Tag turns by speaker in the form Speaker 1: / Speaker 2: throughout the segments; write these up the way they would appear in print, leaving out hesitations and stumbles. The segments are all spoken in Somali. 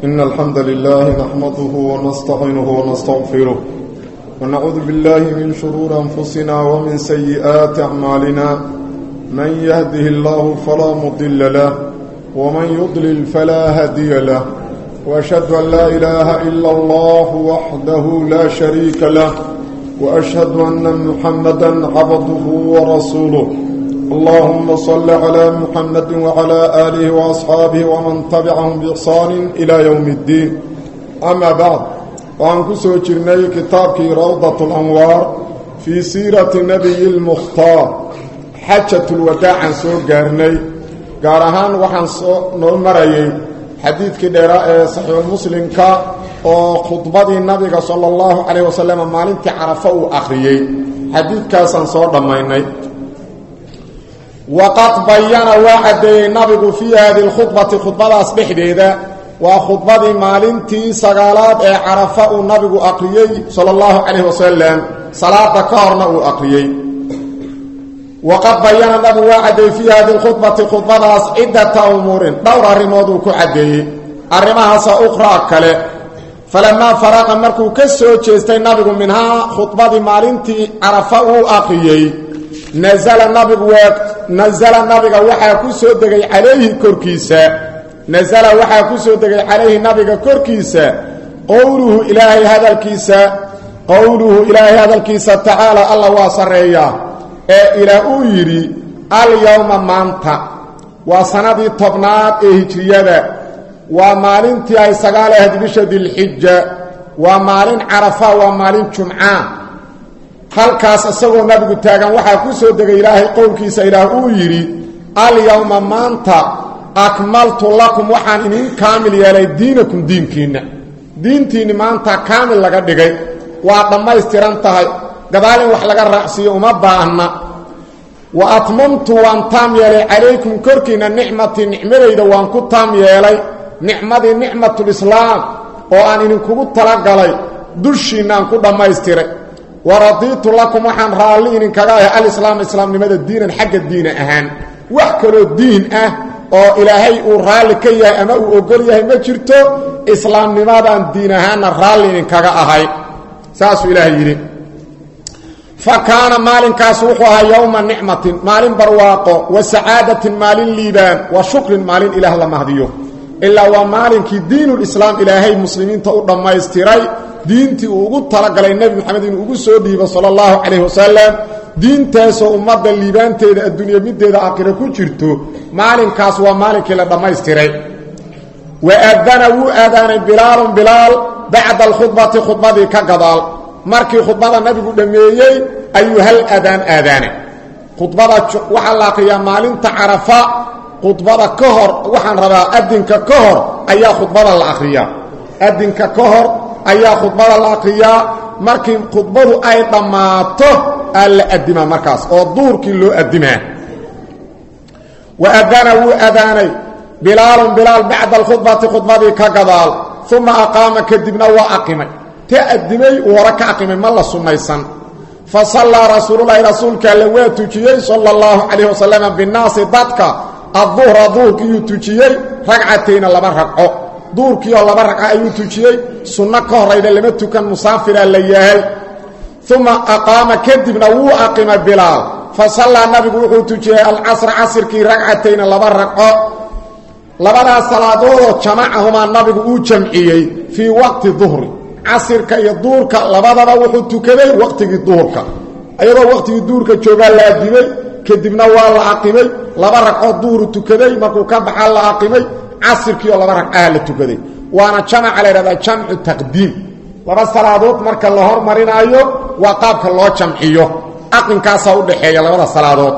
Speaker 1: إن الحمد لله نحمده ونستعينه ونستغفره ونعوذ بالله من شرور أنفسنا ومن سيئات أعمالنا من يهده الله فلا مضل له ومن يضلل فلا هادي له وأشهد أن لا إله إلا الله وحده لا شريك له وأشهد أن محمدا عبده ورسوله اللهم صل على محمد وعلى آله وأصحابه ومن تبعهم بإحسان إلى يوم الدين أما بعد وأنكسو جرني كتابك روضة الأنوار في سيرة النبي المختار حجة الوداع سو قارني قارهان وحن نمري حديث كدراء صحيح المسلم وخطبة النبي صلى الله عليه وسلم مالنتي عرفه أخريي حديث كاسان صور دميني وقد بيّن واحد النبي في هذه الخطبة خطبة أصبح ديدا وخطبة مالنتي سقالات عرفه النبي أقريي صلى الله عليه وسلم صلاة كارنا أقريي وقد بيّن النبي واحد في هذه الخطبة خطبة عدة أمور دور الرماد كعدي الرماها سأخرى كله فلما فرق مركو كسو جيستي النبي منها خطبة مالنتي عرفه أقريي نزل النبي وحا كسو دغي عليه كركيسا نزل وحا كسو دغي عليه النبي كركيسا قوله إلهي هذا الكيسا تعالى الله واسريا إلى أويري اليوم مانتا وسندي طبنات هجرية ومالنتي أي سقالة هدبشة الحجة ومالن عرفة ومالن جمعان halkaas asagoo nabigu taagan waxa ku soo degay ilaahay qowlkiisa ilaahu yiri al yawma maanta akmaltu lakum waxaan idin kaamil yeelay diinakum diintiina maanta kaamil laga dhigay waa dhamaystiran tahay gadaalin wax laga raacsiyo uma baahna wa atmamtu waan taam yeelay calaykum korkiina nicmadayda waan ku taam yeelay nicmadii nicmatul islaam oo aan idinkugu talagalay dushiinaan ku dhamaystiray ورضيت لكم وحن رالين كغايه الاسلام لماذا الدين حق الدين اهان وحكلو الدين او الهي ورالي كيه اما او اوغليه ما جرتو اسلام لماذا الدين اهان رالين كغا اهي ساس الهي يري فكان مال كاسوخها يوم النعمه مال برواقه وسعاده مال ليبان وشكر مال اله لمهديو الا ومال كي دين الاسلام الهي مسلمين تو دمايستيراي diintii ugu talagalay nabi maxamed inuu ugu soo dhiibo sallallahu alayhi wasallam diintaasoo ummadda liibaanteeda adduunyo mideeda aakhira ku jirto maalinkaas waa maalinkii la dhammaystiray wa aadana bilaal ba'da khudbadii ka gadaal markii khudbada nabigu dhameeyay ayuu hal aadana khudbada waxa la qiyaa maalinta arafa khudbada ka hor waxaan rabaa adinka ka hor ayaa khudbada la akhriyaa adinka ka hor ayaa khudbada la aqriyaa markii khudbadu ay dhamaato alla adima markaas oo duurkii loo adimaa wa adanay bilaal ba'da khudbadi ka gadaal thumma aqama kadibna wa aqimay taadimay waraka aqimay ma la sumaysan fa salla rasuulka la tujiyay sallallahu alayhi wasallam binnaas dadka adh-dhuhr ki tujiyay rag'atayn laba rag'o duurkii oo laba rag'a ayuu tujiyay sunna ka horayda lama tukan musaafir la yahay thumma aqama kadibna wuu aqima bilaal fa salla nabigu wuxuu tujiyay al-asr asrkii rag'atayn laba rag'o labada salaadood jamaacahuma nabigu uu jamciyay fi waqti dhuhri asrka iyo duurka labadaba wuxuu tukaday waqtigii duurka ayadoo waqtigii duurka jooga la adimay kadibna waa la aqimay laba rag'o duur tukaday markuu ka baxay la aqimay عصركي ولا برك اهل تكدي وانا جمع على هذا جمع تقديم لبا صلاه marka la hormarinayo waa qaabka loo jamciyo aqin kaas u dhaxeeya labada salaadood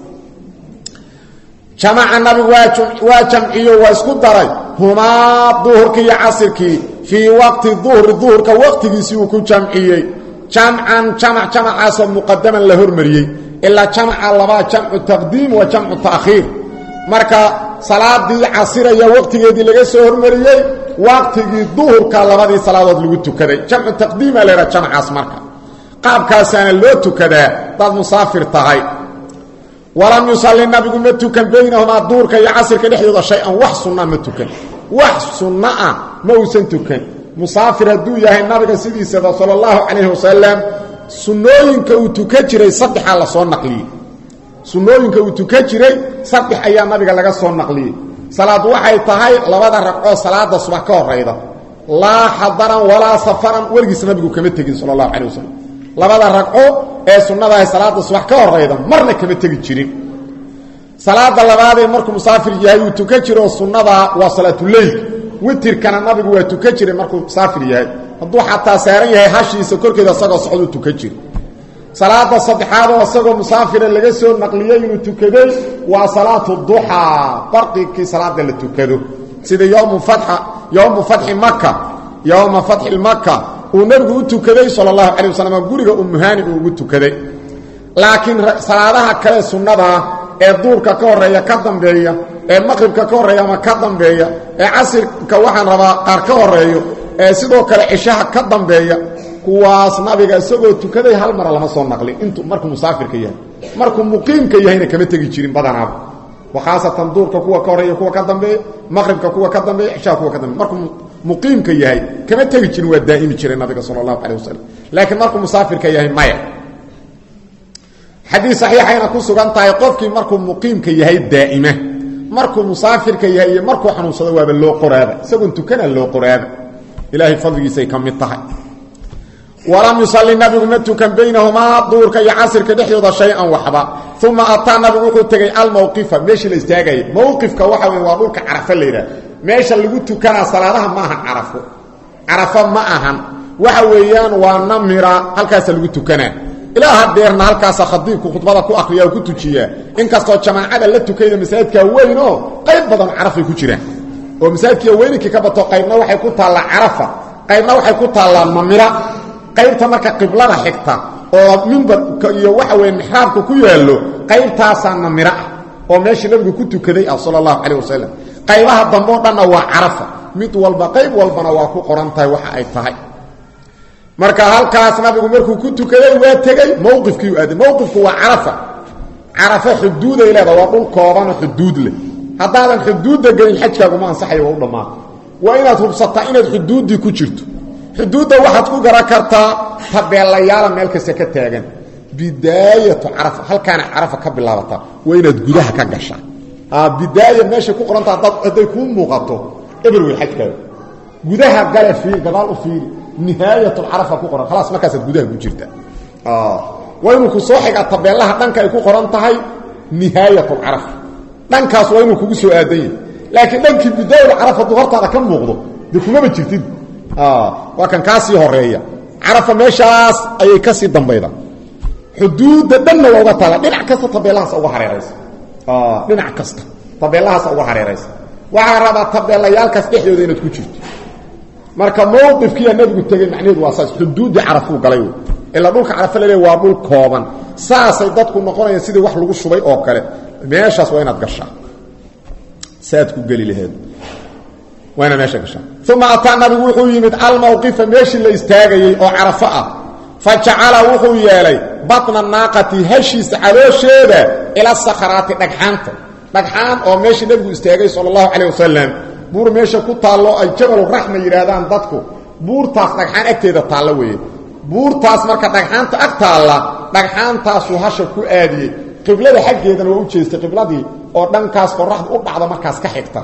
Speaker 1: jamaca nabi waa jamciyo waa isku daray huma dhuhrki iyo asrki fi waqti dhuhrka waqtigiisii uu ku jamciyay jamacaas muqaddaman la hormariyay illa jamaca laba jamcu taqdiim wa jamcu ta'khir marka salaadii casiraya waqtigeedii laga soo hormariyay waqtigii duhurka labadii salaadood lagu tukaday jamcu taqdiim la jamcaas marka qaabkaasana loo tukadaa dad musaafir tahay walam yusalli nabigu matukan baynahuma duhurka iyo casirka dhexdooda shay an wax sunna matukan wax sunna ah ma uusan tukan musaafir hadduu yahay nabiga sidiisaba sallallahu alayhi wasallam sunnooyinka uu tukan jiray saddex la soo naqliyay sunnooyinka uu tukan jiray saddex ayaa nabiga laga soo naqliyay salaad waxay tahay labada ragco salaada subax ka horeyda la hadaran wala safaran wargiis nabigu kama tagin sallallahu alayhi wasallam labada ragco ee sunnada ay salaada subax ka horeyda marna kama tagi jirin salaada labaad ee markuu musaafir yahay uu tukan jiro sunnada waa salaatul layl witirkana nabigu waa tukan jiray markuu musaafir yahay hadduu xataa saaran yahay hashiisa korkeeda asagoo socdo tukan jiro salaada saddexaad oo asagoo musaafir laga soo naqliyay inuu tukaday waa salaatu duha farqi salaada la tukado sida yawm fath makkah uu nabigu u tukaday sallallahu alayhi wasallam guriga ummuhani uu ugu tukaday laakiin salaadaha kale sunnada ee duurka ka horeeya ka dambeeya ee maqribka ka horeeya ama ka dambeeya ee casirka waxaan rabaa qaar ka horeeyo ee sidoo kale cishaha ka dambeeya kuwaas nabiga isagoo tukaday hal mar lama soo naqlin intuu markuu musaafirka yahay markuu muqiimka yahayna kama tagi jirin badanaab waxaasatan duurka kuwa ka horeeya kuwa ka dambeeya maqribka kuwa ka dambeeya cishaha kuwa ka dambeeya markuu muqiimka yahay kama tagi jirin waa daa'imi jiray nabiga sallallahu alayhi wasallam laakiin markuu musaafirka yahay maya حديث صحيح اينا كسغانtahay qofkii markuu muqiimka yahay daa'ima markuu musaafirka yahay markuu xanuunsado waa loo qoraada isagu tukana loo qoraada ilaahi fadligiisa ay kamid tahay walam yusalli nabigu matukan baynahuma duurka iyo casirka dhexdooda shay'an waxba thumma ataa nabigu wuxuu tagay al mawqifa meeshii la istaagay mawqifka waxa weey waa dhulka Carafa leeyahay meesha lagu tukana salaadaha ma ahan Carafa ma ahan waxa weeyaan waa namira halkaas lagu tukana ilaa hadeerna halkaas khadiibku khudbada ku akhriyaa ku tujiya in kastoo jamaacada la tukayda masaajidka weyn oo qayb badan Carafa ku jiraan oo masaajidka weynki ka bato qaybna waxay ku taala Carafa qaybna waxay ku taala Mamira qaybta marka qiblada xigta oo minbar iyo waxa weyn mixraabku ku yaalo qaybtaasana Mamira oo meeshii nabigu ku tukaday sallallahu alayhi wasallam qaybaha dambe dhanna waa Carafa mid walba qayb walbana waa ku qorantahay waxa ay tahay marka halkaas nabigu markuu ku tukaday waa tagay mowqifkii uu aaday mowqifku waa Carafa xuduud ay leedahay waa dhul kooban xuduud leh hadaadan xuduudda galin xajkaagu ma ansaxayo waa dhamaan waa inaad hubsataa inaad xuduudii ku jirto xuduudda waxaad ku garan kartaa tabeelayaal meel kasta ka taagan bidaayatu Carafa halkaana Carafa ka bilaabata waa inaad gudaha ka gashaa bidaaya meesha ku qoranta haday ku muuqato everywhere xajkaagu gudaha gala fiir gadaal u fiir نهاية العرفة كقران خلاص ما كاسد جودها بجيرتا وينو كسوحق الطبيعة دنك يكون قران تهي نهاية العرفة دنكاس وينو كسو آدين لكن دنك بداية العرفة ضغطت على كم مغضو ديكو ما بجيرتين وكان كاسي هورية عرفة ميشاس أي كاسي الدنبيضة حدود دنة وغطالة لنع كاسة طبيعة سأوها حريريس لنع كاسة طبيعة سأوها حريريس وعرفة طبيعة يالكاس إحيو دينة كجيرت marka mowqifkii nabigu tagay macneedu waa saas xuduud Carafa galay ila dhulka Carafa leeyahay waa dhul kooban saasay dadku noqonayaan sidii wax lagu shubay oo kale meeshaas waa inaad gashaa saad ku gali lahayd waana meesha gashaa thumma ataa nabigu wuxuu yimid al mawqifa meeshii la istaagay oo Carafa ah fajacala wuxuu yeelay batna naaqati hashiisa caloosheeda ila sakharaati dhagxaan oo meeshii nabigu istaagay sallallahu alayhi wasallam buur meesha ku taalo ay jabal rahma yiraahdaan dadku buurtaas dhagxaan agteeda taalo weeye buurtaas marka dhagxaanta ag taala dhagxaantaas uu hasha ku aadiyay qiblada xaggeedana waa u jeestay qibladii oo dhankaas qorraxdu u dhacdo markaas ka xigta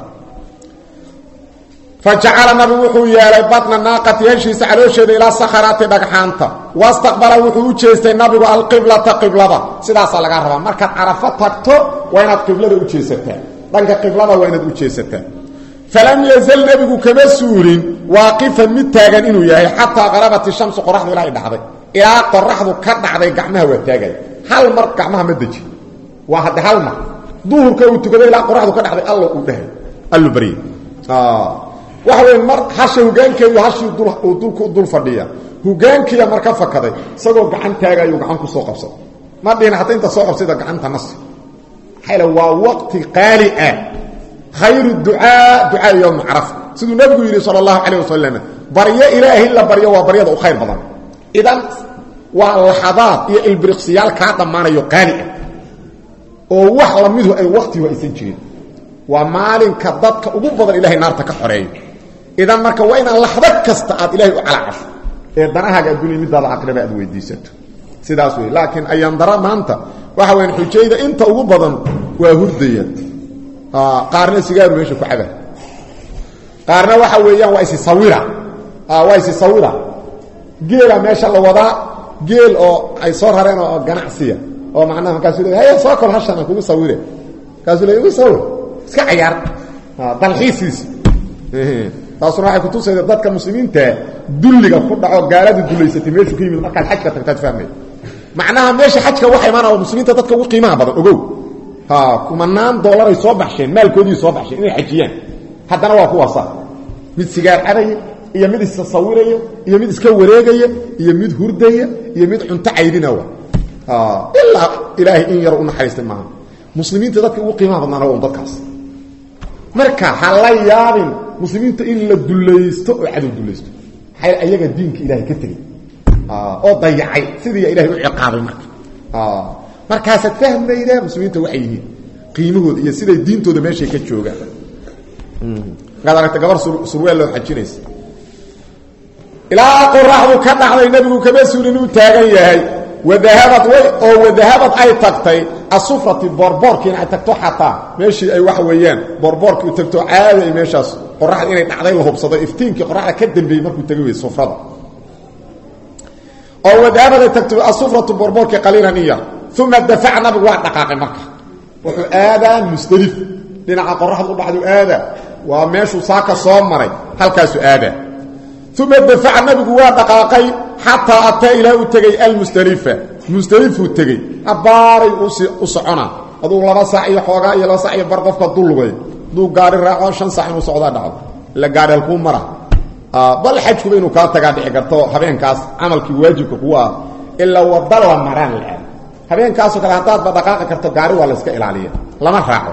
Speaker 1: fajacala nabi wuxuu yeelay batna naaqati heshiisa caloosheeda ilaa sakharaati dhagxaanta wastaqbala wuxuu u jeestay nabigu alqiblata qiblada sidaas laga rabaa marka Carafa tagto waa inaad qiblada u jeesataa dhanka qiblada waa inaad u jeesataa فلم يزل نبيك كما سورين واقفا متاغن انه يحيى حتى غربت الشمس قرحه الى دحده الى قرحه كدحده غعمها وتاغay hal mar gacmaha ma daji waa hada hal mar duhurka uu tukaday ilaa quraxdu ka dhaxday Allah uu dhahay allu bari waxa weyn mar hasha hoggaankeedu hashi dul fadhiya hoggaankiya marka fakaday isagoo gacan taagayo gacan ku soo qabsado ma dhina hatta inta soo qabsada gacanta nas xayla waa waqti qaali ah خير دعاء يوم عرفة سيدو النبي صلى الله عليه وسلم بريا إلهي إلا بريا وبريا ذو خير بضان إذن واللحظات هي البرقسيال كاتا مانا يقانئ ووحلا منه أي وقت وإسنجين ومالك ضدك ugu badan ilaahay naarta ka xoreeyo idan marka waa inaan laxda kasta aad ilaahay u calacasho ee danahaaga adduunyo midaada aqraba aad weydiisato sidaas weey laakiin ayaan dara maanta waxa weyn xujayda inta ugu badan waa hurdaya qaarna sigaar meesha ku caba qaarna waxa weeyaan waa isi sawira geela meesha la wadaa geel oo ay soo rareen oo ganacsiya oo macnaha kaas leeyahay soo kor hashana kugu sawire kaas leeyahay sawir iska ciyaar dalxiis taasuna waxay ku tusaysaa dadka muslimiinta dulliga ku dhaco gaalada duleysatay meesha ku yimid marka xajka tagtad fahmay macnaha meesha xajka waxa imaanaa muslimiinta dadka ugu qiimaha badan ogow kumanaan dollar ay soo baxsheen maalkoodii soo baxsheen inay xajiyaan haddana waa kuwaasa mid sigaar cabaya iyo mid is sawiraya iyo mid iska wareegaya iyo mid hurdaya iyo mid cunto caydinawa illa ilaahi in yar u naxariistay maaha muslimiinta dadka ugu qiimaha badan waa dadkaas marka hala yaabin muslimiinta in la dulaysto oo cadow dulaysto xay ayaga diinka ilaahay ka tagay oo dayacay sidii ilaahay u ciqaabay markaas fahmayna muslimiinta waxay yihiin qiimahooda iyo sida diintooda meesha ka jooga qadarta gabar surweel loo xajinaysa ilaa qorraxdu ka dhacday nabigu kama suulin uu taagan yahay wadahabat ay tagtay asufrati borborkiina ay tagto xataa meeshii ay wax weeyaan borborki u tagto caadi ay meeshaas qorraxda inay dhacday la hubsado iftiinkii qorraxda ka dambeeyay markuu tagay way sufrada oo wadahabat ay tagto asufratu borborki qaliilan iya thumma dafa'a nabigu waa dhaqaaqay marka wuxuu aadaa mustalif dhinaca qorraxda u dhacdo aada waa meeshuu saaka soo maray halkaas aada ثم دفع النبي waa dhaqaaqay hatta ata ila u tagay al-mustalifa mustalifu tagay abaari u socona aduu 2 saac iyo xoogaa iyo 2 saac iyo bar qofka dulugay duu gaari raaco 5 saac inuu socda dhacdo la gaari halku mara bal xajku inuu ka tagaa dhici karto habeenkaas amalkii waajibka kuwa illa wadalla maran la habeenkaas oo kala hadaad dhaqaaqi karto gaari waa la iska ilaaliyo lama raaco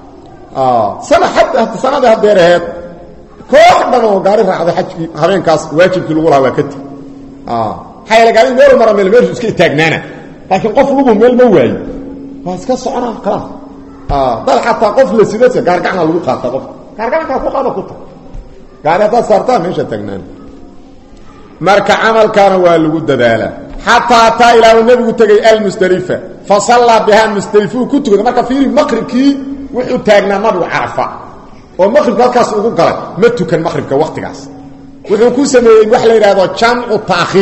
Speaker 1: sanada hadeereed koox dhan oo gaari raacday xajkii habeenkaas waajibkii lagu lahaa ka tii xayla gaari meel mara meel iska taagnaana laakiin qof lugu meel ma waayo waa iska socona qaraaf dal xataa qof la sidaysa gaargacna lagu qaata qof gaargacna ku qaada ku ta gaari hada sarta meesha taagnaana marka amalkaana waa lagu dadaala hatta ta ila nabigu tagay al-mustalifa fa salla biha mustalifu ku tugada marka fiiri maqribkii wuxuu taagnaa nabigu Arafa oo maqribka halkaas ugu galay ma tukan maqribka waqtigaas wuxuu ku sameeyay wax la yiraahdo jam'u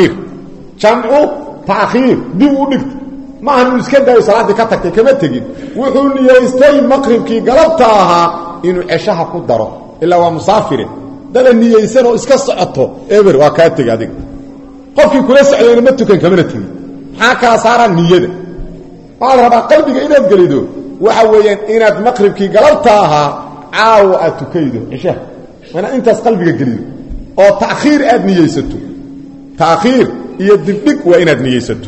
Speaker 1: ta'khir dib u dhigto ma ahan iska day salaadii ka tagtay kama tagin wuxuu niyeystay maqribkii galabta ahaa inuu cishaha ku daro illa waa musaafir dad niyeysan oo iska socoto eber waa ka tagay adiga qofkii kula socday ma tukan kama tagin maxaa ka saaran niyada waa raba qalbiga inaad galido waxa weeyaan inaad maqribkii galabta ahaa caaw atukaydo cisha wana intaas qalbiga galiyo oo ta'khir aad niyeysato ta'khir iyo dibdhig waa inaad niyeysato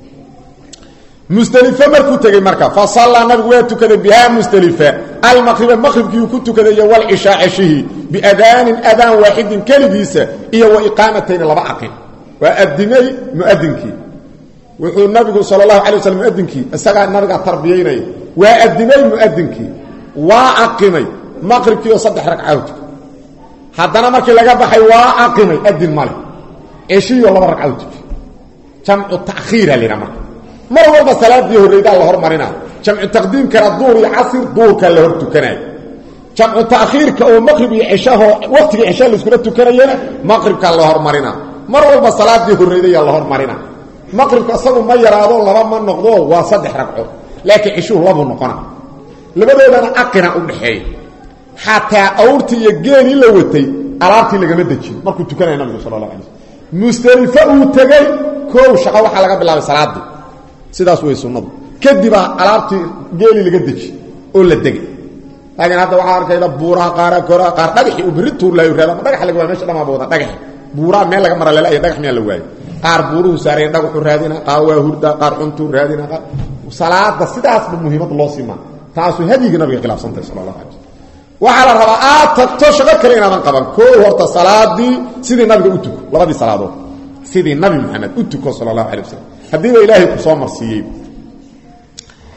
Speaker 1: mustalifa markuu tagay marka fa salla nabigu waa tukaday biha mustalifa al-maghrib maghribkii ku tukaday iyo wal isha ishihi bi adaan waahid kaligiisa iyo wa iqamatayn laba aqim wa adimay muadinkii wuxuu nabigu sallallahu alayhi wasallam muadinkii isaga nabiga tarbiyeynay wa adimay muadinkii wa aqimay maqribkii oo 3 ragcadood haddana markii laga baxay waa aqimay adin male ishiyo 2 ragcadood jam'u ta'khir lina mar walba salaadii horeyda la hormarina jam'u taqdiim kara duur iyo asr duurka la hor tukanay jam'u ta'khir ka oo maqrib iyo ishaho waqtiga isha la isku tukanayna maqribka la hormarina mar walba salaadii horeyda la hormarina maqribka asagu ma yaraado 2 ma noqdo waa 3 ragcadood laakiin ishuhu 2 noqona labadoodana aqina u dhaxeey حتى أورتي يجيني لوتي أرابتي لقمة دجين مركو تكنا النبي صلى الله عليه وسلم مستلفة وتجي كو شقة وحلقة بالله صلاة دي سيداس ويسون كدبا أرابتي جيني لقدج ولا دجي لكن هذا وحار كذا بورا قارا كورا قار دقي وبريتور لا يرى ما دقي حلقة ماشي لما بوضع دقي بورا ما لقى مرة لا دقي مين لواي قار بورو سارين دقي حرادنا قاوة هردا قار عنتور هرادنا وصلاة ده سيداس بمهمة الله سيما تاسو هذه النبي خلاف سنة صلى الله عليه وسلم وعلى الرواءات تشغل كلنا من قبل كل هرت الصلاة دي سيد النبي أتوك لغدي صلاة سيد النبي محمد أتوك صلى الله عليه وسلم هديه إلهي قصام مرسيين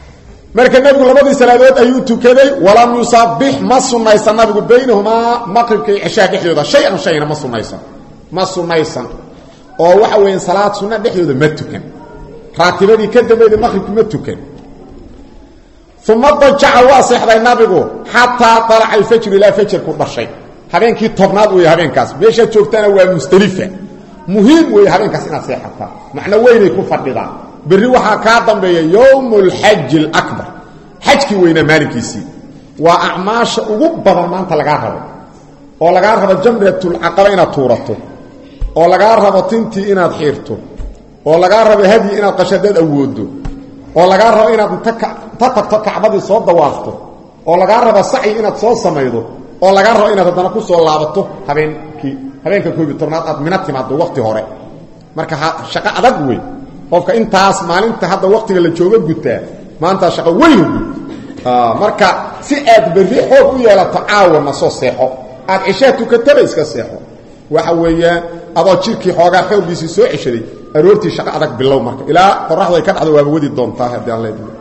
Speaker 1: marka nabigu labadii salaadood ayuu tukaday walam yusabbih ma sunnaysan nabigu baynahuma maqribka iyo cishaa dhexdooda shayna ma sunnaysan oo waxa weeyaan salaad sunna dhexdooda ma tukan raatibadii ka dambeeyay maqribka ma tukan ثم ضجع واسحday nabigu hatta tala'a al-fajr ila fajr ku dhashay habeenkii tobnaad way habeenkaas meesha joogtana waa mustalifa muhiim way habeenkaas inaad seexataa macna weyn ku fadhida bari waxa ka dambeeya yawmul hajj al-akbar hajki weyna maalinkiisi waa a'maasha ugu badan maanta laga rabo oo laga rabo jamratul aqaba inaad tuurato oo laga rabo tintii inaad xiirto oo laga rabo hadi inaad qashadad awoodo oo laga rabo inaad tagto kacbadii soo dawaafto oo laga rabo saci inaad soo sameeydo oo laga rabo inaad hadana ku soo laabato habeenka koobi tornaad aad minatimaado waqti hore marka shaqo adag weey qofka intaas maalinta hadda waqtiga la joogo gutaa maanta shaqo weyn marka si aad bari xoog u yeelato caawa ma soo seexo aad cishaatu ka tabay iska seexo waxa weeyaan adoo jirkii xoogaa xoogiisii soo cishaday aroortii shaqo adag bilow marka ilaa qorraxdu ay ka dhacdo waa wadi doontaa hadii aan leeyahay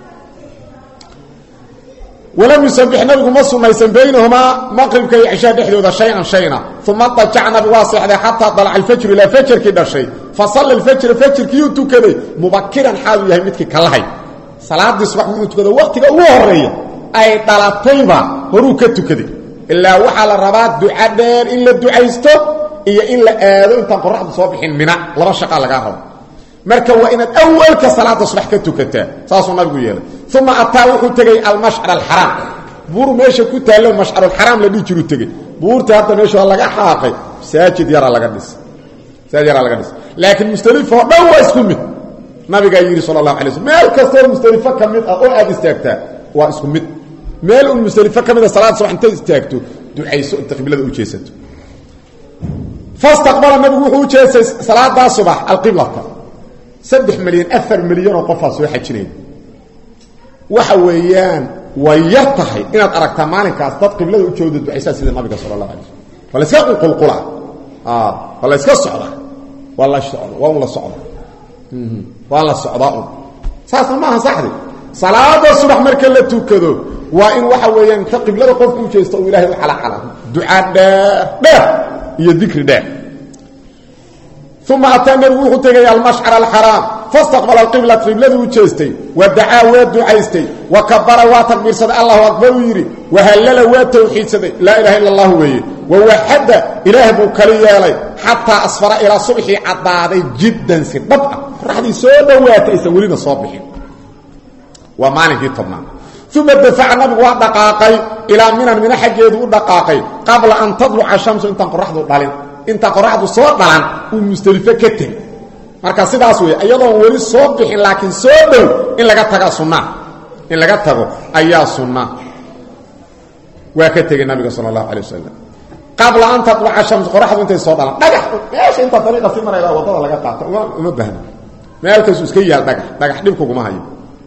Speaker 1: ولم يسبح نبي مصر بينهما مغرب كي عشاء دحدودا شيئا ثم ضجعنا بواسع حتى طلع الفجر الى فجر كده شيء فصلى الفجر كيو تكدي مبكرا حال يحيى مدك كلهي صلاه الصبح من تكدي وقتها او هريه اي طلبتيبا هرو كتكدي الا وحال الرباط دعاء دير الا دعايستو iyo in la aado inta qorraxdu soo bixin mina laba shaqo laga rabo marka waa inaad awalka salaada subax ka tukataa saasoo nabigu yeelay thumma ataa wuxuu tagay al-mash'ar al-haram buur meesha ku taalo mash'ar al-haram la dhijiru tagay buurta hadda meesha laga xaaqay saajid yara laga dhis laakiin mustalif oo dhow waa isku mid nabiga yiri sallallahu alayhi wasallam meel kasta mustalifa kamid ah oo aad istaagtaa waa isku mid meel mustalifa kamid ah salaad subax inta istaagto ducayso inta qiblada u jeesato فاستقبل النبي وحو جيسay salaada subax al-qiblata 3 milyan 4 milyan oo qof soo xajinay waxa weeyaan way yartahay inaad aragtaa maalinkaas dad qiblada u joodo ducaysa sida nabiga sallallahu alayhi wasallam wala iska qulqula wala iska socda wala socda saas ma aha saxdi salaada subax marka la tukado waa in waxa weeyaan ta qiblada qofku u jeesto oo ilaahay xala ducaa dheer iyo ذكر ده ثم اتى النبي وحتى المشعر الحرام فاستقبل القبلة قبلته وجهستي ودعا ودعيستي وكبر وتكبير صد الله اكبر ويري وهلل وتوحيد صد لا اله الا الله ووحد اله بكريالي حتى اصفر الى صبح عضادي جدا سبب راحدي سو دواتي سولينا صباحين ومالك طبعا ثم دفع النبي ودقاقي الى من حجيده ودقاقي قبل ان تطلع الشمس انت قرحده دالين انت قرحده سو دالان ومستلفه كتي marka sidaas way ayadoo wali soo bixin laakiin soo dhow in laga tago ayaa sunna waa ka tagay nabiga sallallahu alayhi wasallam qabla an tatlu'a ash-shams qurahdu intay soo dhalan dhagax meesha inta dariiqa si marayda wadada laga qaato uma baahna meelkaas iska yaal dhagax dhib kuma hayo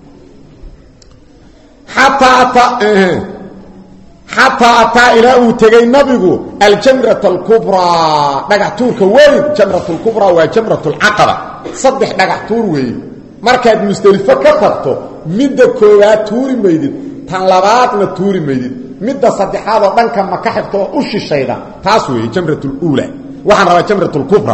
Speaker 1: حتى أتى إلى أتغي نبيه الجمرة الكبرى دغحتورك وين جمرة الكبرى وجمرة العقبة صدح دغحتور وين مركز مستلفة كتبته مدة كوات توري ميدد تان لباتنا توري ميدد مدة صدحات ودنك مكحبته أشي الشيطان تاسوي جمرة الأولى وحن رأى جمرة الكبرى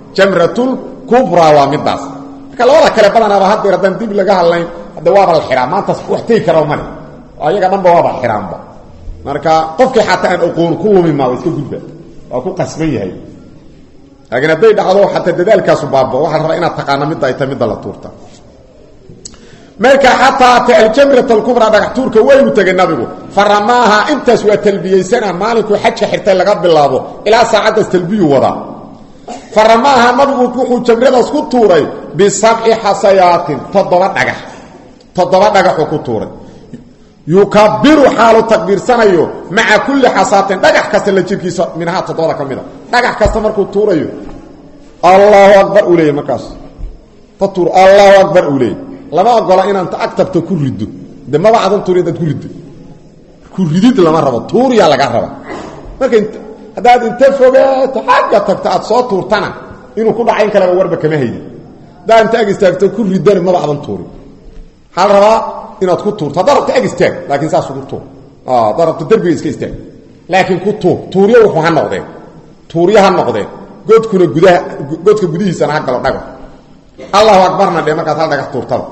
Speaker 1: ومداس كالوضع كالبانا بهاد ردان ديب لغاها اللين دواب الحرام ما تصفوحتي كراوماني ayaga dhanba waaba xiraanba marka qofkii xataa aqoon ku lumima waa iska gudba waa ku qasban yahay laakiin haday dhacdo xataa dadaalkaas baabba waxa rabaa inaad taqaano mid ay tamid la tuurta marka xataa al-jamratul kubra dhagaxtuurka way u tagay nabigu faramaha intaas waa talbiyeysana maalinku xajka xirtay laga bilaabo ilaa saacada talbiyu wada faramaha nabigu wuxuu jamradaas ku tuuray bi sab'i hasayatin toddoba dhagax ku tuuray يكبر حال تكبير سنيو مع كل حصات دغخ كاس لا جيركيس منها تدودا كميدا دغخ كاس markuu tuurayo الله اكبر اولي مكاس تطور الله اكبر اولي لما ogola inaan ta agtabto ku rido dama baadan tuurida ku ridid lama rabo tuuriya laga rabo marka hadaad inta fogaato xaga tagta aad soo tuurtana inuu ku dhacayn kala warba kama haydi da inta agistagto ku ridan ma baadan tuuri hal raba inaad ku tuurto darabta ag istaag laakiin saas ugu tuur darabta darbiga iska istaag laakiin ku tuur tuuriyo wuxuu ha noqdeen tuuriyaha noqdeen godka gudihiisana ha galo dhago allahu akbarna dhe markaad hal dhagax tuurtada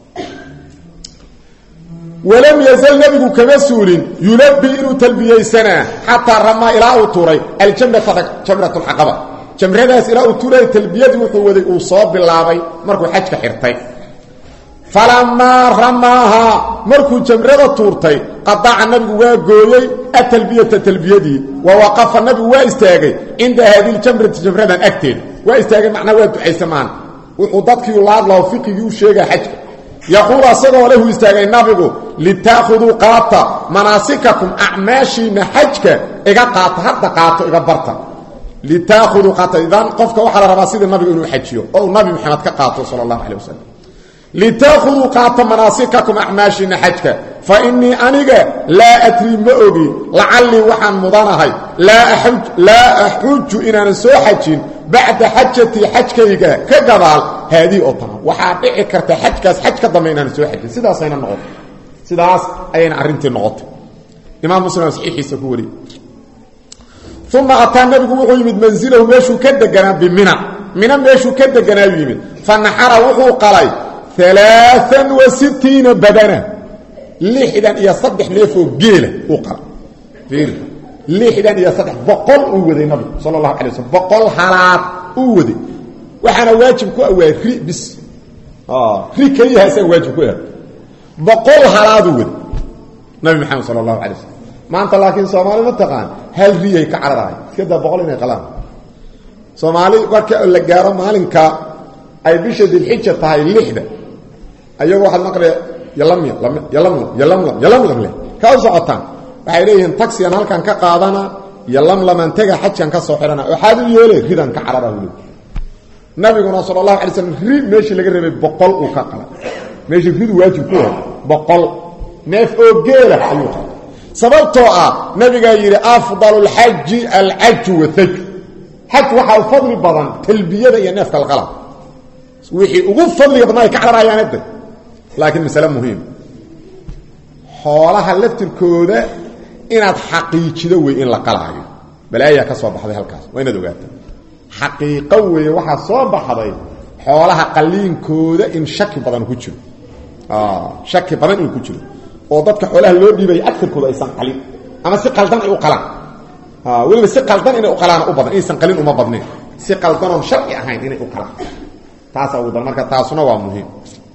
Speaker 1: walam yazal nabigu kama suulin yulabbi inuu talbiyeysanaa xataa ramaa ilaa uu tuuray jamratu lcaqaba jamradaas ilaa uu tuuray talbiyadii wuxuu waday uu soo bilaabay markuu xajka xirtay falamaa ramaahaa markuu jamrada tuurtay qadaca nabigu waa gooyey atalbiyata talbiyadii wa waqafa nabigu waa istaagay cinda haadihi ljamrati jamradan agteeda waa istaagay macnaa waa ducaysamaan wuxuu dadkii laadlaho fiqigii u sheegaa xajka yaquulu asagoo lahu istaagay nabigu litaakhuduu qaata manaasikakum acmaashiina xajka iga qaata hadda qaato iga barta litaakhuduu qaata idan qofka waxaa la rabaa sidii nabigu inuu xajiyo oo uu nabi maxamed ka qaato sala allahu calay wasalam litaakhuduu qaata manaasikakum acmaashiina xajka fa innii aniga laa adrii ma ogi lacallii waxaan mudanahay laa axuju inaanan soo xajin bacda xajatii xajkayga ka gadaal haadii oo tana waxaa dhici karta xajkaas xaj ka dambe inaanan soo xajin sidaasayna noqotay sidaas ayayna arrintii noqotay imaam muslim saxiixiisa ku wariyey uma ataa nabigu wuxuu yimid manzilahu meeshuu ka deganaa bimina mina meeshuu ka deganaayu yimid fa naxara wuxuu qalay 63 badana 63 neefoo geela uu qala fiir 63 boqol uu waday nabigu sallallahu alayhi wasallam boqol halaad uu waday waxaana waajib ku awaa ri bis ri kaliya waajib ku ah boqol halaad uu waday nabi maxamed sallallahu alayhi wasallam maanta laakiin Soomaali ma taqaan hal riyay ka cararaay iska daa boqol inay qalaan Soomaali marka la gaaro maalinka ay bisha dilxijja tahay 6 ayagu waxaad maqlay yalam ka socotaan waxay leeyihiin taxi aan halkan ka qaadana yalamlaman taga xajkan ka soo xirana waxaad u yeelay ridan ka carara wali nabiguna sallallahu alayhi wasallam rid meeshii laga rabay boqol uu ka qala meeshii rid waajib ku ah boqol neef oo geela ayuu sababtoo ah nabiga yiri afdalul hajj al hajj wa thaj hajj waxa fadli badan talbiyada iyo neefka qala wixii ugu fadliga badan ay ka cararayaan hadda laakiin mas'ala muhiim xoolaha laftirkooda inaad xaqiijido way in la qalaayo balaaya ka soo baxday halkaas waa inaad ogaataa xaqiiqo weeye waxa soo baxday xoolaha qaliinkooda in shaki badan ku jiro shaki badan in ku jiro oo dadka xoolaha loo dhiibay aktarkooda aysan qalin ama si qaldan ay u qalaan waliba si qaldan inay u qalaan u badan aysan qalin uma badneen si qaldan oo sharci ahayn inay u qalaan taas oo dan marka taasuna waa muhiim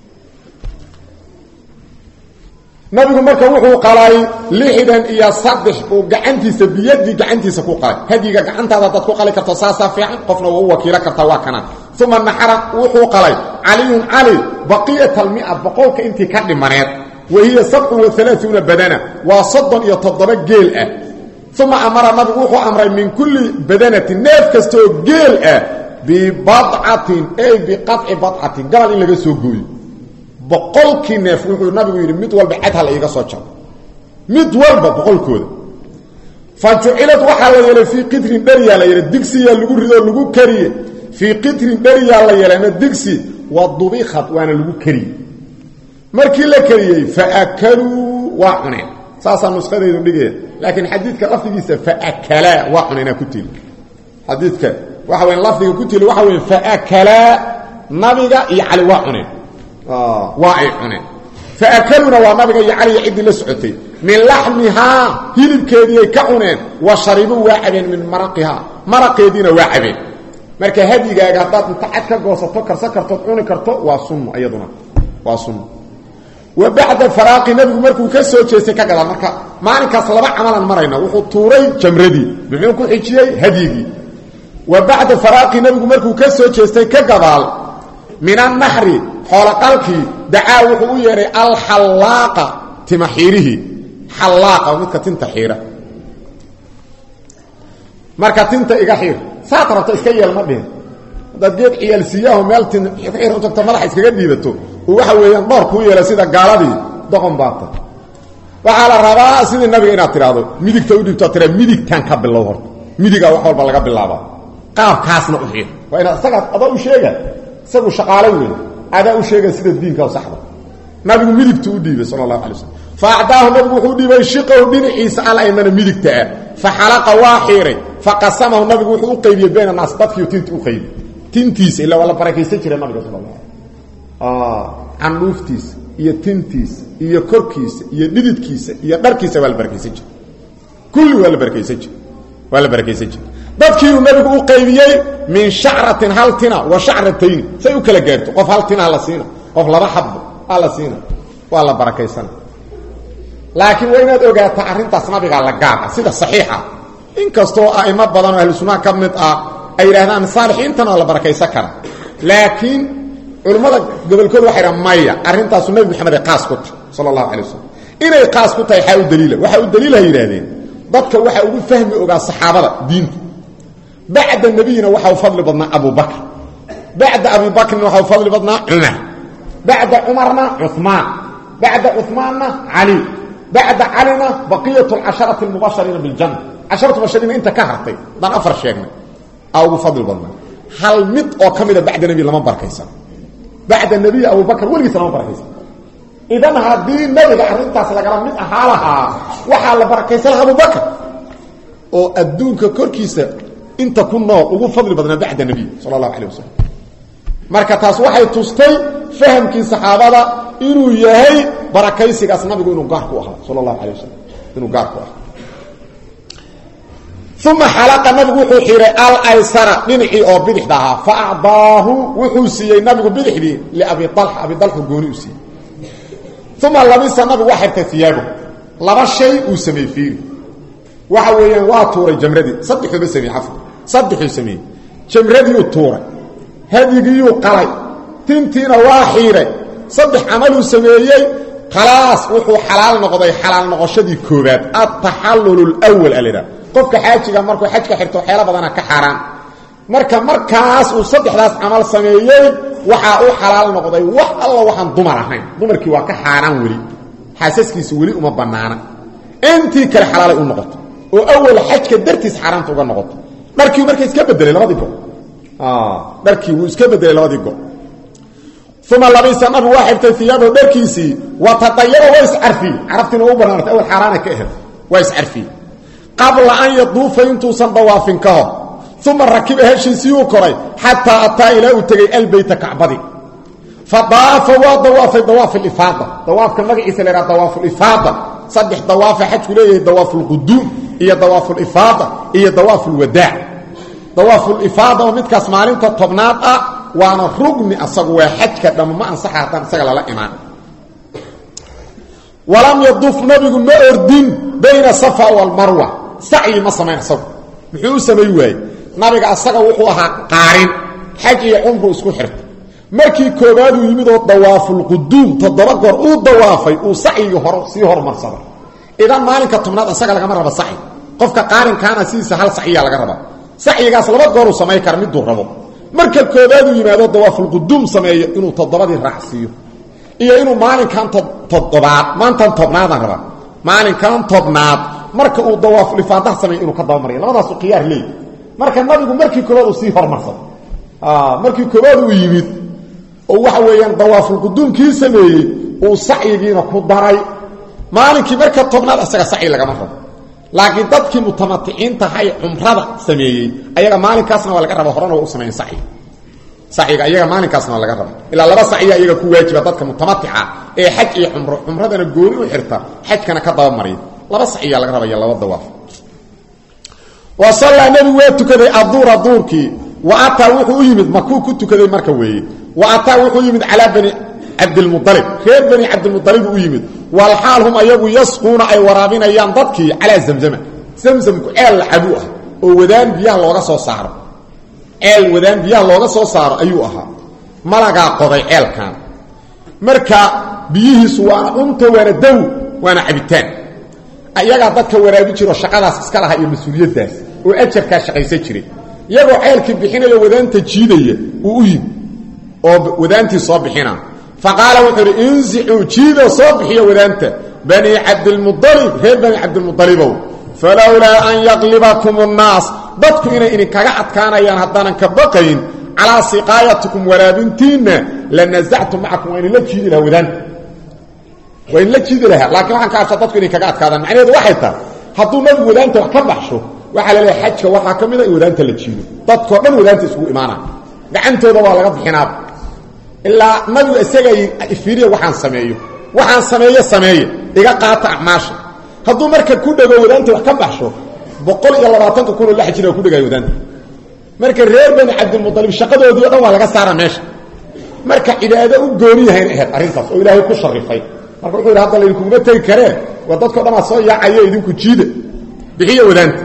Speaker 1: nabigu marka wuxuu qalay 63 oo gacantiisa biyadii gacantiisa ku qalay hadiga gacantaada dad ku qali karto saasa fiican qofna uu wakiila karta waa kana thumma nahara wuxuu qalay ali baqiyat al-100 boqolka intii ka dhimaneed wahiya 37 badana wa sadan iyo 7 geel ah thumma amara nabigu wuxuu amray min kulli badanatin neef kasto geel ah bi bad'atin ay bi qat'i bad'atin gal in laga soo gooyo boqolkii neef wuxuu nabigu yiri mid walba cad hal iga soo jaro mid walba boqolkooda faju'ilad waxa la yeelay fi qitrin dariya la yeelay digsi ya lagu rido lagu kariye fi qitrin dariya la yeelay digsi wa dubikhat waana lagu kariye markii la kariyay fa akalu wa cuneen saasa nusqadeedu dhigay laakiin xadiidka lafdigiisa fa akala wa cunena ku tili xadiidka waxa weyn lafdiga ku tili waxa weyn fa akala nabiga iyo cali wa cuneen واعيقنا فأكلنا ونبغى يعلي عدي لسعتي من لحمها هلب كيدي كعنين وشربوا واعبين من مرقها دينا واعبين مركا هدي قاعدات انتحت كقوصة كرسكر تطعوني كرتو وصم أيضنا وصم وبعد فراق نبي مركو كسو جيسي كقلا مركا معنى صلبا عملا مرينا وخطوري جمردي بمعنى كل حجيي هديجي وبعد فراق نبي مركو كسو جيسي كقبال من النحر حول قلبي دعاه وحو يري الحلاقة تمحيره حلاقة ومدك تنتحيره مركا تنتا إغاحير ساطرة اسكية المدين dad geed ciyaalsiyaha meeltin xiriir u tagto madax iskaga diidato oo waxa weeyaan door ku yeela sida gaaladii doqon baata waxa la rabaa sidii nabiga inaad tiraado midigta u dhibto tira midigtan ka bilow horta midiga wax walba laga bilaabo qaabkaasna u xiir waa inaad saga aba u sheega isagu shaqaale weyn ada u sheega sida diinka saxda nabigu midigtu u dhiibay sallallahu alayhi wasallam faacdaahu nabigu wuxuu dhiibay shiqahu dhinaciisa al-aymana midigta fa xalaqa waaxiri faqasamahu nabigu wuxuu u qaybiyay bayna naas dadkii tinta u qaybiyay tintiisa ila wala barakaysan jiray nabiga sallallahu anuuftiisa iyo tintiisa iyo korkiisa iyo dhididkiisa iyo dharkiisa waa la barakaysan jiray kulli waa la barakaysan jiray dadkii uu nabigu u qaybiyay min sha'ratin haltina wa sha'ratayn say u kala gaarto qof haltina la siina qof laba xabbo la siina waa la barakaysan laakiin waa inaad ogaataa arrintaas nabiga la gaar sida saxiixa in kastoo aimo badan oo ahlu sunnah ka mid ah ay yiraahdaan saalixiintan oo la barakaysan kara laakiin culimada gobolkooda waxay ramayaan arrintaas nabi maxamed ay qaas ku tahay sallallahu alayhi wasallam inay qaas ku tahay waxa u daliila yiraahdeen dadka waxa ugu fahmi ogaa saxaabada diinta bacda nabiyina waxa uu fadli badnaa Abu Bakr bacda Abu Bakr waxa uu fadli badnaa Umar bacda Umarna Uthman bacda Uthmanna Ali bacda Alina baqiyatu al-asharati al-mubashirin bil jannah asharatu mubashirin inta ka hartay dan afar sheegnay ugu fadli badnaa hal mid oo kamida bacda nabi lama barakaysan bacda nabi Abu Bakr wali lama barakaysan idan hadii nabiga arrintaas laga mid ahaalaha waxa la barakaysan Abu Bakr oo adduunka korkiisa inta ku nool ugu fadli badnaa bacda nabi sallallahu alayhi wasallam marka taas waxay tustay fahamkii saxaabada inuu yahay barakaysigaas nabigu inuu gaar ku ahaa sallallahu alayhi wasallam inuu gaar ku ahaa thumma halaqa nabigu wuxuu xiray al-aysara dhinci oo bidixdaha fa a'daahu wuxuu siiyay nabigu bidixdii li abi talha gooni u siiyay thumma labisa nabigu waxa xirtay thiyaabo laba shay uu sameeyay fiiri waxa weeyaan waa tuuray jamradii saddexba sameeyay afar saddexu sameeyay jamradii uu tuuray hadigii qalay tintiina waa xiiray saddex amal uu sameeyay khalaas wuxuu xalaal noqday xalaal noqoshadii koobaad at-tahallul awwal alida qofka xaajiga markuu xajka xirto xeela badana ka xaraan markaas uu saddexdaas amal sameeyay waxa uu xalaal noqday wax alla waxaan dumar ahayn dumarkii waa ka xaraan wali xaasaskiisa wali uma banaana intii kale xalaal u noqoto oo awwal xajka dartiis xaraanta uga noqoto dharkii markay iska bedelay labadii go dharkii uu iska bedelay labadii go ثم لبس النبي واحد ثيابه دركيسي وتطيب ويسعرفي عرفتنا او بنات اول حرانه كهف ويسعرفي قبل ان يطوف انتو صنبوافنكه ثم ركب هشيسيو كري حتى اتى الى وتغي البيت كعبدي فطاف وطواف الافاضه طواف كمغيس لرا طواف الافاضه صدح طواف حج ليه طواف القدوم هي طواف الافاضه هي طواف الوداع طواف الافاضه ومدكاس مالنت طبنات وانا رغم اسغو حجك دم ما انصحاتن اسغ لا ايمان ولم يضف نبي ما اردين بين الصفا والمروه سعي ما سمين صف محو سمي واي نبي اسغ وحو اها قارين حج عمره اسكو خرت markii koobaad uu yimid oo dawaaful quduum toddoba goor uu dawaafay uu sa'i hor marsada idan maalinka tobnaad asaga laga raba sa'i qofka qaarin kaana siisa hal sa'i laga raba sa'igaas laba goor uu sameey kar mid uu rabo marka koobaad uu yimaado dawaaful quduum sameeyo inuu toddobadii raacsiyo iyo inuu maalinkan toddobaad maantan tobnaad raba maalinkan tobnaad marka uu dawaaful ifaadaha sameeyo inuu ka dabamariyo labadaas uu qiyaar leey marka nabigu markii koobaad uu sii hormarsado markii koobaad uu yimid oo waxa weeyaan dawaaful quduumkii sameeyay uu sa'igiina ku daray maalinkii marka tobnaad asaga sa'i laga rabo laakiin dadkii mutamattiiciinta hay umrada sameeyay ayaga maalinkaasna waa laga rabo horana uu sameeyay sa'iga ayaga maalinkaasna waa laga rabo ila laba sa'i ayaga ku waajiba dadka mutamattica ee xaj iyo umradana gooni u xirta xajkana ka daba mariyo laba sa'i laga rabo iyo laba dawaaf wa salla nabi wa tukaday adura durki wa ata wuxuu yimid makuu ku tukaday marka weeye وأتى وحيمد على بني عبد المطلب خير بني عبد المطلب ويمد والحال هم أيقوا يسقون أي ورابين أيام ضدكي على زمزم كأل عبوها وودان بيها لوغا سو صار ودان بيها لوغا سو صار أيوها ملقا قضي كان مركا بيه سواء أنت وردو وانا عبتان أيقا ضدك ورابي جيرو شقاداس اسكالها إيا مسؤولية داس وأجركا شقيسة جيري يقو عيالك بحين ودان تجيدية وأيب oo wadaantii soo bixina faqala wuxuu inzi'u jiido soo bixiyo wadaanta bani abd al-muttalib reer bani abd al-muttalib falawla an yaghlibakum an-nas dadku inay kaga adkaanayaan hadaanan ka baqayn ala siqayatukum warabintina lanaza'tu ma'akum wa la jiidi la wadaanta وإن لا جيد لها لكن waxaan ka afsadadku inay kaga adkaadaan macnaheedu waxay tahay hadduu nabigu wadaanta wax ka baxsho waxa la leeyahay xajka waxa kamida wadaanta la jiido dadkoo dhan wadaanta isku imaanaa gacantooda waa laga bixinaa ilaa nabigu isaga fiiriyo waxaan sameeyo iga qaata acmaasha hadduu marka ku dhago wadaanta wax ka baxsho 120 kun la xajina ku dhagay wadaanta marka reer bani abdul muttalib shaqadoodii dhan waa laga saaraa meesha marka cibaado u gooni yahay ahayd arintaas oo ilaahay ku sharifay marka wuxuu hadda la idinku tagi kareen waa dadka dhama soo yaacayo idinku jiida bixiyo wadaanta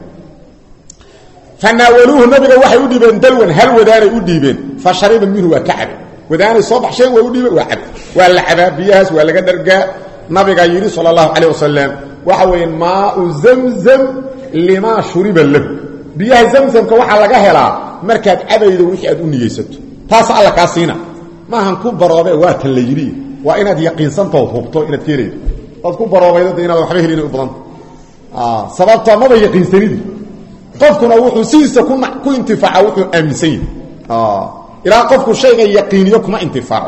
Speaker 1: fanawaluhu nabiga waxay u dhibeen dalwan hal wadaanay u dhiibeen fa shariba minhu wa ka'ab wadaanay soo baxsheen way u dhiibeen waa cab waa la cabaabiyas waa laga dhargaa nabiga yiri sallallahu alayhi wasallam waxa weyn maa'u zamzam lima shuriba lahu biyaha zamzamka waxa laga helaa markaad cabaydo wixii aad u niyeysato taas alla ka siina ma han ku baroobe waa tan la yiri waa inaad yaqiinsanto hubto inaad keereedo dad ku baroobaydo inaad waxba helin u badan sababta ma yaqiinsanidi qofkuna wuxuu siisa ku intifaaca wuxuu aaminsan ila qofku shayga yaqiiniyo kuma intifaaco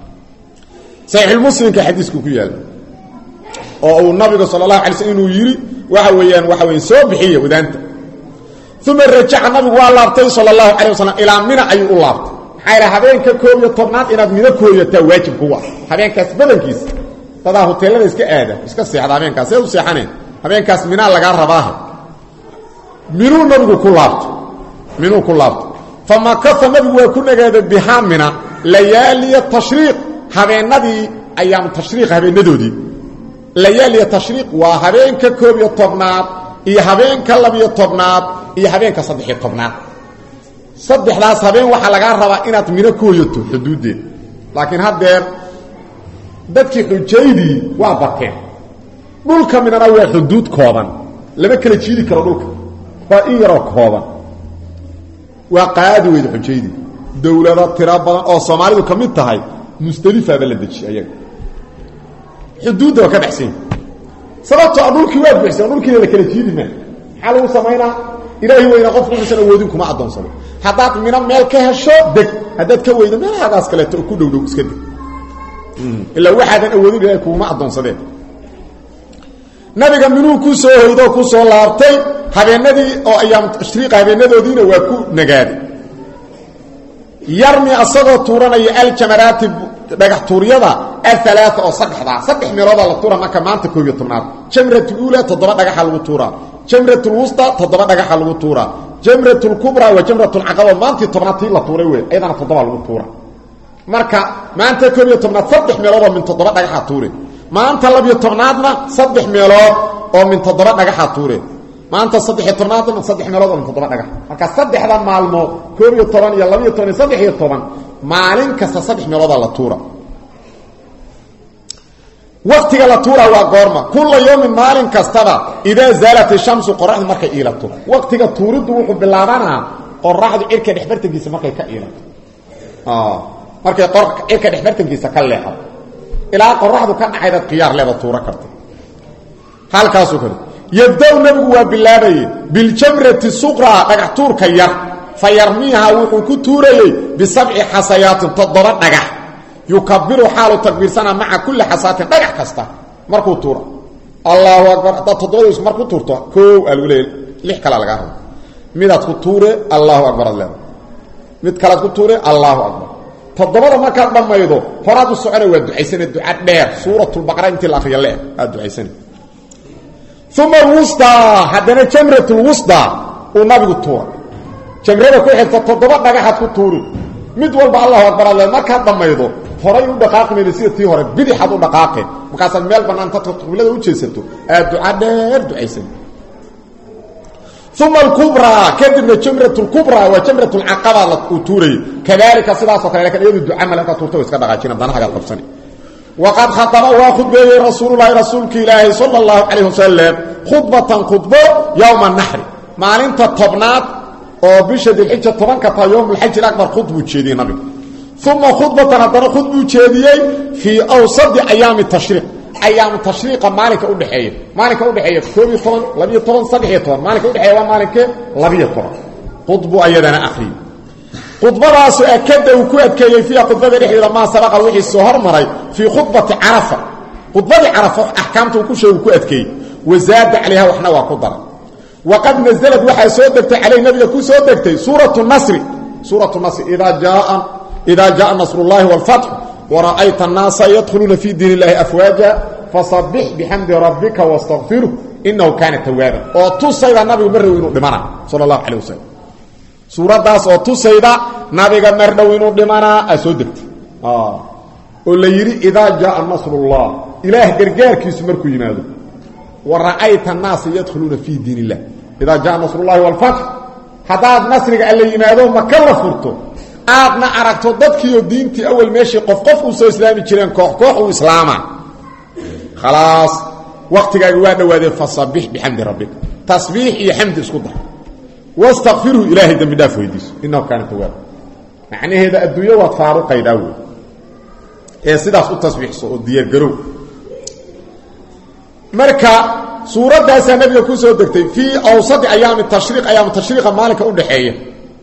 Speaker 1: sahih muslim ka xadiisku ku yaal oo nabiga sallallahu alayhi wasallam inuu yiri waxa weeyaan soo bixiyo wadaanta thumma raja'a nabigu waa laabtay sallallahu alayhi wasallam ila mina ay u laabtay xayra habeenka 12 inaad mina kooyata waajib kuwa habeenkaas badankiis tada hoteelada iska aada iska seexda habeenkaas ee u seexaneen habeenkaas mina laga rabaa minuu nabigu ku laabto fama kafa nabigu waa ku nagaada bihamina layaali tashriiq habeenadii ayaam tashriiq habeenadoodii layaali tashriiq waa habeenka 12 iyo habeenka 12 iyo habeenka 13 saddexdaas habeen waxa laga rabaa inaad mina kooyato xuduudeed laakiin hadeer dadkii xujeydii waa bateen dhulka minana waa xuduud kooban lama kala jiidi karo dhulka waa in yaro kooban waa qaadi weyd xujeydii dawlada tira badan oo Soomaalidu kamid tahay Mustalifa baa la dejiyay ayaga xuduudda ka dhaxsin sababtoo dhulkii waa buuxsan dhulkii la kala jiidi ma xal uu sameeyna ilaahi weyna qofku wuxuu awoodin kuma adoonsado hadaad mina meel ka hesho deg hadaad ka weydo meel hadaas kale ku dhow iska deg illa waxaadan awoodin ilaahi kuma adoonsadeen nabiga minuu ku soo hoydo ku soo laabtay habeenadii oo ayaam tashriiq habeenadoodiina waa ku nagaaday yarmi asagoo tuuranaya al-jamaraati dhagax tuuryada al-thalaatha oo saddex meelood la tuura marka maanta 12 jamratul ula 7 dhagax lagu tuura jamratul wusta 7 dhagax lagu tuura jamratul kubra wa jamratul aqaba maanta 10 la tuuray way ayadana 7 lagu tuura marka maanta 12 saddex meelood min 7 dhagax tuuray maanta 12 saddex meelood oo min 7 dhagax tuuray maanta 13 saddex meelood oo min 7 dhagax marka saddexda maalmood 12 iyo 12 13 maalin kasta saddex meelood la tuura waqtiga la tuura waa goorma kullu yawmin maalin kastaba ida zalat ash-shamsu qorraxdu markay iilato waqtiga tuuridu wuxuu bilaabanaa qorraxdu cirka dhexbartankiisa markay ka iilato markay cirka dhexbartankiisa ka leexdo ilaa qorraxdu ka dhacayda qiyaar leeda tuura karto halkaas oo kale yabda'u nabigu waa bilaabay bil jamrati suqra dhagax tuurka yar fayarmiha wuxuu ku tuurayay bi 7 xasayaat 7 dhagax yukabbiru halu takbirsana ma'a kulli hasatin dhagax kasta markuu tuura Allahu akbar tadawus markuu tuurto koo aluleel lix kala laga rabo midaad ku tuure Allahu akbar Allah mid kala ku tuure Allahu akbar tadawada marka dhamaydo horadu socona waa ducaysan duca dheer suuratul baqara intii la akhriyo leey aad ducaysan thumma wusta hadana jamratul wusta oo nabigu tuura jamrada ku xigta 7 dhagax ku tuuri mid walba Allahu akbar Allah marka dhamaydo horay u dhaqaaqmay sidii hore bidixad u dhaqaaqay markaas meel banaan tadqulada u jeesato aad duca dheer ducaysan ثم الكبرى كذب جمرة الكبرى وجمرة العقبة لتوري كذلك سلاس وكذا لكن يد الدعاء ملك تورته اسكا دغاجينا بدنا حاجه قبسني وقد خطب واخذ به رسول الله رسولك الله صلى الله عليه وسلم خطبه يوم النحر ما انت طبنات او بشد الحجه طبن كتا يوم الحج الاكبر خطبه جيدي نبي ثم خطبه نظر خطبه جيدي في اوسط ايام التشريق ايام التشريق مالك ودخيه 12 12 17 مالك ودخيه مالك 12 خطبه ايدنا اخري خطبه اكد وكو ادكيي في خطبه دحيده ما سبق وحي سو هرمري في خطبه عرفه khudbadii carafo axkaamta uu ku sheegay ku adkeeyey wazaada calayha waxna waa ku daray waqad nazalat waxaa soo degtay calayh nabiga ku soo degtay suuratu nasri idaa jaa nasrullahi waalfatx wara'ayta annaasa yadkhuluuna fii diin illahi afwaaja fasabbix bixamdi rabbika wastakfirhu inahu kaana tawaaban oo tusayda nabigu marrow inuu dhimana sala allahu calay wasalam suuraddaas oo tusayda nabiga mardhow inuu dhimanaa aa soo degtay oo la yidhi idaa jaaa nasrullah ilaah gargaarkiisu markuu yimaado wa ra'ayta annaasa yadkhuluuna fii diin illah idaa jaa nasrullahi waalfatx haddaad nasriga alla yimaado maka la furto aadna aragto dadkiioo diintii awal meeshii qof uu soo islaami jireen koox uu islaama khalaas waqtigaaga waa dhowaadeen fasabbix bixamdi rabbika tasbiix iyo xamdi isku dar wastakfirhu ilaahay dembi dhaaf weydiiso innahu kaana tawaaba macnaheeda adduunyo waad faaruqaydaa wey ee sidaas u tasbiixso oo diyaargarow marka suuradaasaa nabiga ku soo degtay fii awsadi ayaami tashriiqa maalinka u dhaxeeya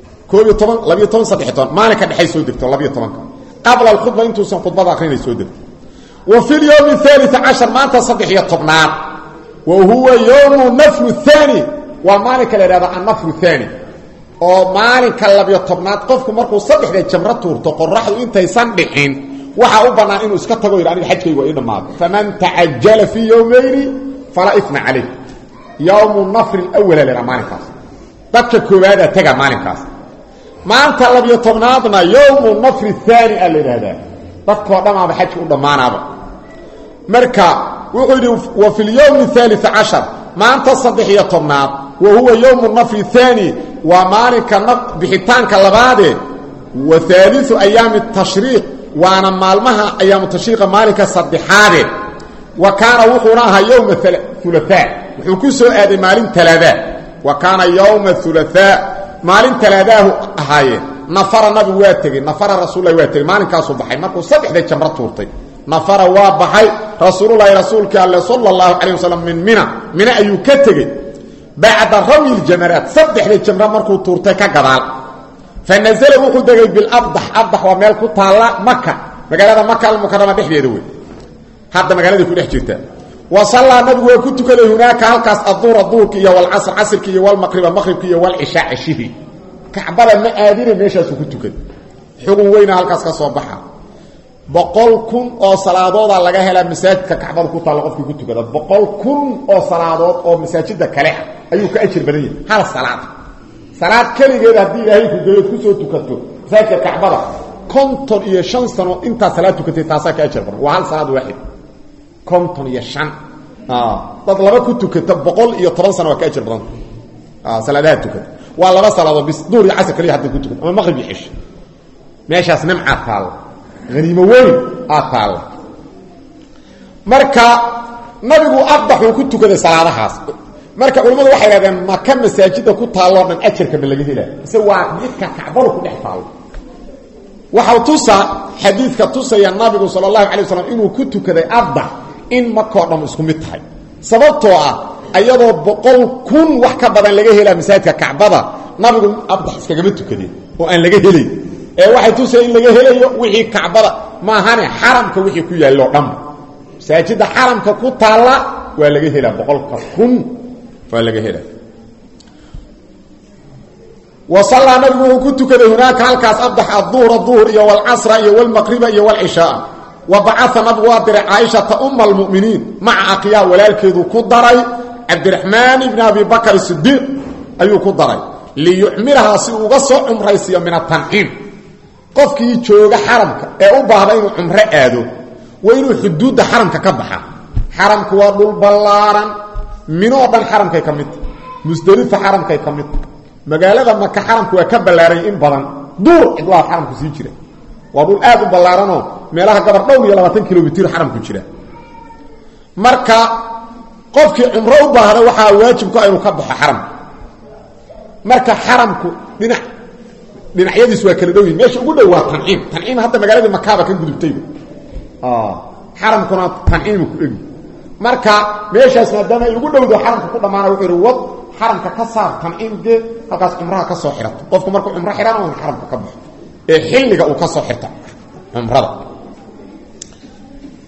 Speaker 1: 11 12 13 maalinka dhaxay soo degto 12 qabla alkhudba intuusan khudbada akhrinay soo degto wa fi al-yawm al-thalith 'ashar maanta 13 wa huwa yawm an-nafr ath-thani wa maalinka la yiraahdo an-nafr ath-thani oo maalinka 12 qofku markuu saddexda jamra tuurto qorraxdu intaysan dhixin waxa u banaan inuu iska tago aniga xajkaygu ay dhamaado faman ta'ajjala fi yawmayn fala ithma alayh yawm an-nafr al-awwal la maalinkaas dadka koowaad taga maalinkaas maanta 12aadna yawm an-nafr ath-thani alladha dadka dhamaaba xajku u dhamaanaaba marka wuxuu yiri wa fil yawm al-thalith 'ashar maanta 13aad wa huwa yawm an-nafr ath-thani wa maalinka bixitaanka labaade wa thalithu ayyam at-tashriiq وانا مالمها ايام التشريق مالك صدحاده وكان وقناها يوم الثلاثاء وحكسو ادي مالين ثلاثاء وكان يوم الثلاثاء مالين ثلاثاء هاي نفر النبي واتغي نفر رسول الله واتغي مالين كاسو بخاي markuu saddexda jamra tuurtay نفر waa baxay رسول الله صلى الله عليه وسلم من منى ayuu ka tagay بعد رمي الجمرات saddexda jamra markuu tuurtay ka gadaal فنزل وحو دغاي بالابضح وميل ku taala مكه magaalada مكه المكرمه dhexdeeda way hadda magaalada ku dhex jirta وصلى النبي ku tukaday هناك halkaas الظهر iyo والعصر عصر iyo والمغرب iyo والعشاء عشيه كعبده ما aadina meeshaas ku tukad xugun weyna halkaas ka soo baxa 100,000 oo salaadood laga hela masaajidka kacbada ku taala qofkii ku tukada 100,000 oo salaadood oo masaajidda kale ayuu ka ajir badan yahay hal salaad salaad kaligeed hadii ilaahay ku geeyo ku soo tukato saaka kacbada konton iyo 5 sano inta salaad tukatay taasa ka ajir badan waa hal salaad waahid konton iyo 5 dad laba ku tukata 110 sano ka ajir badan salaadaha tukata waa laba salaado bis duur iyo casr kaliya hadii ku tukato ama maghrib iyo cish meeshaas nimca taal غنيمه weyn taal marka nabigu afdaxu ku tukaday salaadahaas marka culimadu waxay yiraahdeen ma ka masaajida ku taalo dhan ajarka laga helaa ise waa midka kacbada ku dhex taalo waxa tusa xadiiska tusaya nabigu sallallahu alayhi wasallam inuu ku tukaday afdax in markoo dhan isku mid tahay sababtoo ah ayadoo 100,000 wax ka badan laga helaa masaajidka kacbada nabigu afdax iskaga tukadeen oo aan laga helay ee waxay tusay in laga helayo wixii kacbada ma ahane xaramka wixii ku yaalo dhan masaajida xaramka ku taala waa laga helaa 100,000 فلغه هلا وصلى النبي كنت كده هناك halkaas أضح الظهر والعصر والمغرب والعشاء وبعث نبي وادر عائشة أم المؤمنين مع أقيا ولالكيدو كدري عبد الرحمن بن أبي بكر الصديق أيو كدري ليعمرها سيوغسو عمريسيا من التنعيم قفكي جوغ حرمك او باهدا انو عمره aado وينو حدود حرمك كبخا حرمك waa dhul balaaran minoo dhan xaramkay kamid musdalifa xaramkay kamid magaalada Makka xaramku waa ka balaaray in badan duur idwaa xaramku sii jira waa dhul aad u balaaran oo meelaha gabar dhow iyo 20 kilomitir xaramku jira marka qofkii umro u baahda waxa waajib ku inuu ka baxo xaram marka xaramku dhinacyadiisu waa kala dhowyiin meesha ugu dhow waa Tanciim hadda magaalada Makka ba ka gudubtay xaramkuna Tanciim ku egi marka meeshaas maadaama ay ugu dhowdo xaramka ku dhamaana wuxuu wad xaramka ka saar Tanciimge halkaas umraha ka soo xirato qofku markuu umra xiraan oo xaramka ka baxo ee xilliga uu ka soo xirta umrada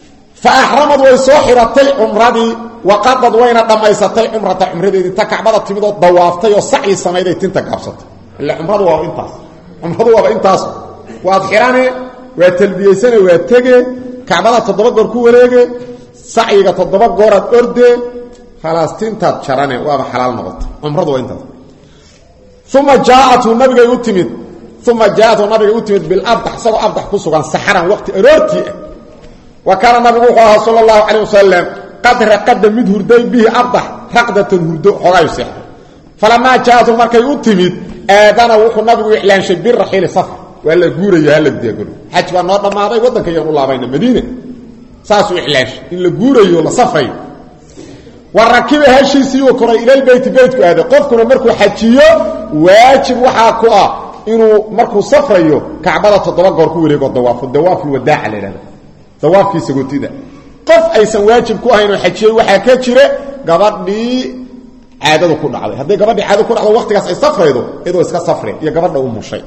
Speaker 1: فأحرمت ويسوحرتي عمرتي وقضت وين دميستي عمرتي تكعبده تميد ضوافتي وسعي سميدي تنت قبسطي الا عمرته waa intaas عمرته waa intaas waad xirane waa talbiyeysan waa tege kacbada 7 goor ku wareege saciga 7 goor aad orde خلاص تنت شرانه waa xalaal noqoto عمرته waa intaas ثم جاءت النبي يتمد ثم جاءت النبي يتمد بالأبدح سوى أبدح كسوغا سحرا وقت إرورتي وكان النبي صلى الله عليه وسلم قد رقد مد هردي به أبدح رقدة هردو حراي سحر فلما جاءت المركة يتمد آذان وقو النبي إعلان شبير رحيل صفر وقال قوري يهلا بدي أقول حجب النهارده ما هذا يودك يقول الله بين المدينة ساسو إعلان إلا قوري ولا صفري والركب هالشيء وكره إلى البيت بيتك هذا قفكنا مركو حجيو واجب وحاكوا إنه مركو صفريو كعبادة تطبقوا ركوريكو الدواف الوداع لنا دواف في سقوتي ده قف أيسا واجب كوها إنه حجيو وحاكاتشره قبضني عادة كل عليه هذا قبضني عادة كل على وقت أي صفريو إذا اسكا صفري يا قبضنا أم الشيء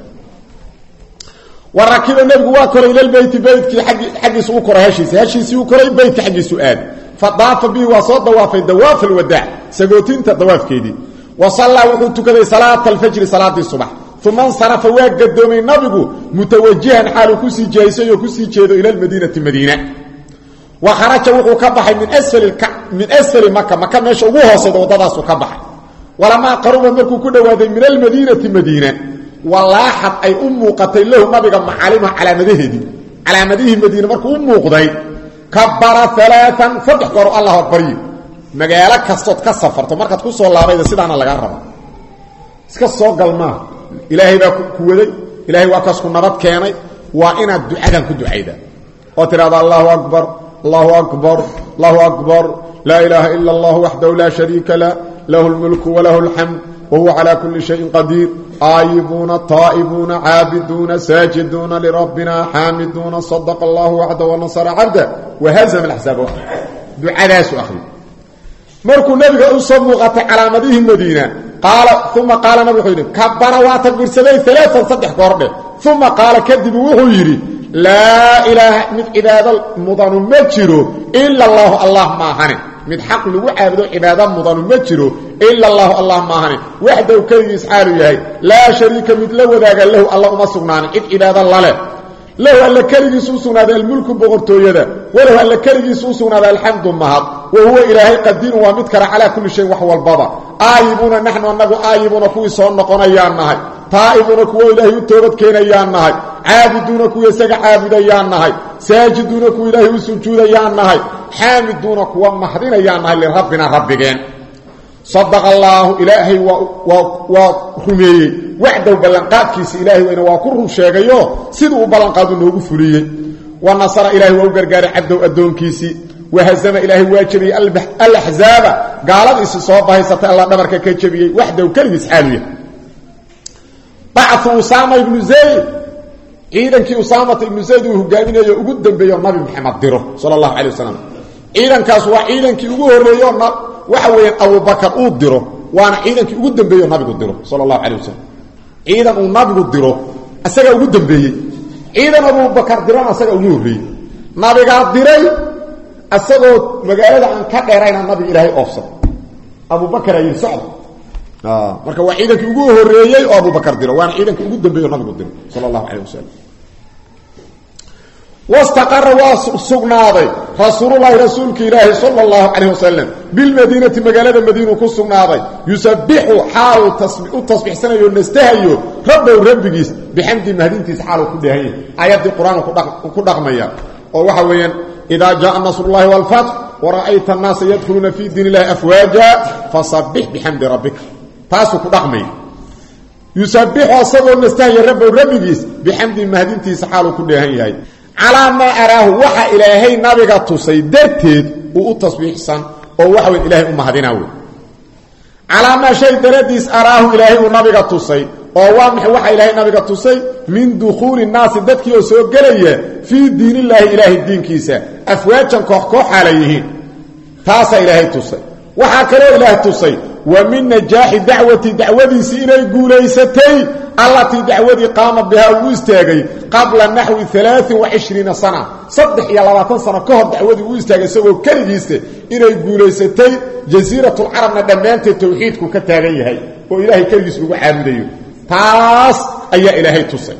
Speaker 1: والركب النبي واكره إلى البيت بيتك حق سوكره هالشيء سوكره بيتك حق سؤال فضاف به وصد دواف الدواف الوداع سقوتين تدواف كيدي وصلى وقت كذا صلاه الفجر صلاه الصبح ثم انصرف وقدومي النبي متوجها حاله كسي جايسه وكسي جيدو الى المدينه وخرج وقو كبخ من اسفل مكه ماشي ugu hoosada wadadaas ka baxay ولما قرب markuu ku dhawaaday min المدينه والله ay u muuqatay lahu nabiga macalima calaamadihi madiina markuu u muuqday كبر ثلاثا فتح قرأ الله أكبر مقالة كستوت كسفرت مركز كسو الله بيدا سيدانا لغا ربا اسكسو قلما إلهي با كوذي إلهي واكسكو نبات كياني وإنا الدعاء كدعاء وترى الله أكبر الله أكبر الله أكبر لا إله إلا الله وحده لا شريك له له الملك وله الحمد وهو على كل شيء قدير آيبون طائبون عابدون ساجدون لربنا حامدون صدق الله وحده ونصر عبده وهزم الأحزاب وحده دعاء ناس أخي مركو النبي أصبغت علامته المدينة قال ثم قال نبي حيري كبر واتكبر سبيل ثلاثة صدح قربه ثم قال كذب وحيري لا إله من عباد المضان مجره إلا الله ما هنه من حق لو عابدو عباده مضان مجره إلا الله ما هنه وحده كيس حاله لا شريك مثل وذاك له الله ما سغنان عباد الله له ألا كرجي سوسنا ذا الملك بغرتويدا وله ألا كرجي سوسنا ذا الحمد مهض وهو إلهي قدير ومذكر على كل شيء وحو البابا آيبون نحن أنه آيبون كوي صنقون أيانها طائبون كوي إلهي التوبت كين أيانها عابدون كوي سقع عابد أيانها ساجدون كوي إلهي سجود أيانها حامدون كوي محضين أيانها لربنا ربكين صدق الله إلهي ورميه وعده بلنقات كيس إلهي وإنه وكرهم شاقيو سيدوا بلنقات أنه فليه ونصر إلهي وقرقار عبده أدون كيسي وهزم إلهي واجبي الأحزاب قالت إسي صوبها ستة الله نبرك كيجبي وحده وكلمة حالية بعث أسامة بن زيد إذن كي أسامة بن زيد وقامين يقدم بيو النبي محمد ديره صلى الله عليه وسلم إذن كاسوا إذن كي يقول ريون وحوين أبو بكر أودره وانا عيدنك أقدم بيه النبي قدره صلى الله عليه وسلم عيدن النبي قدره أساق أقدم بيه عيدن أبو بكر دران أساق أقدم بيه نبي قدره أساق مقالة عن كدرين النبي إلهي أفصل أبو بكر يسعد marka waa ciidankii ugu horeeyay oo Abu Bakar diro waan ciidankii ugu dambeeyay nabiga diro sallallahu alayhi wasallam واستقر وسقناده رسول الله رسولك الله صلى الله عليه وسلم بالمدينة مقالة المدينة كسقناده يسبح حال التصبيح سنة ينستهيو ربه وربكيس بحمد مهدينتيس حاله كلها آيات القرآن كل رقمية ووحويا إذا جاء نصر الله والفتح ورأيت الناس يدخلون في دين الله أفواجا فصبح بحمد ربك تاسو كل رقمية يسبح وصبه ينستهيو ربه وربكيس بحمد مهدينتيس حاله كلها على ما أراه وحا إلهي نبغا تصي درتيد وتصبيح سن ووحا إلهي أمهدينه على ما شيء درديس أراه إلهي نبغا تصي ووامح وحا إلهي نبغا تصي من دخول الناس ددكي وسوق قليا في دين الله إلهي الدين كيسا أفواجا كوح عليهين تاسا إلهي تصي وحا كرو إلهي تصي ومن نجاح دعوتي سيني قوليستي allatii dacwadii qaama bihaa uu istaagay qabla naxwi 23 sana 23 sano ka hor dacwadii uu istaagay isagoo kaligiisa inay guuleysatay jasiiratul carabna dhammaanteed tawxiidku ka taagan yahay oo ilaahay kaligiis lagu caabudayo taas ayaa ilaahay tusay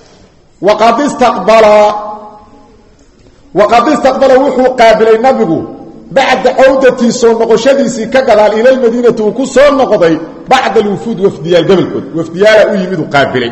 Speaker 1: waqad istaqbala wuxuu qaabilay nabigu bacda cawdatii soo noqoshadiisii ka gadaal ila almadiinati uu ku soo noqday bacda alwufuud wafdiyaal gobolkood wafdiyaala u yimid uu qaabilay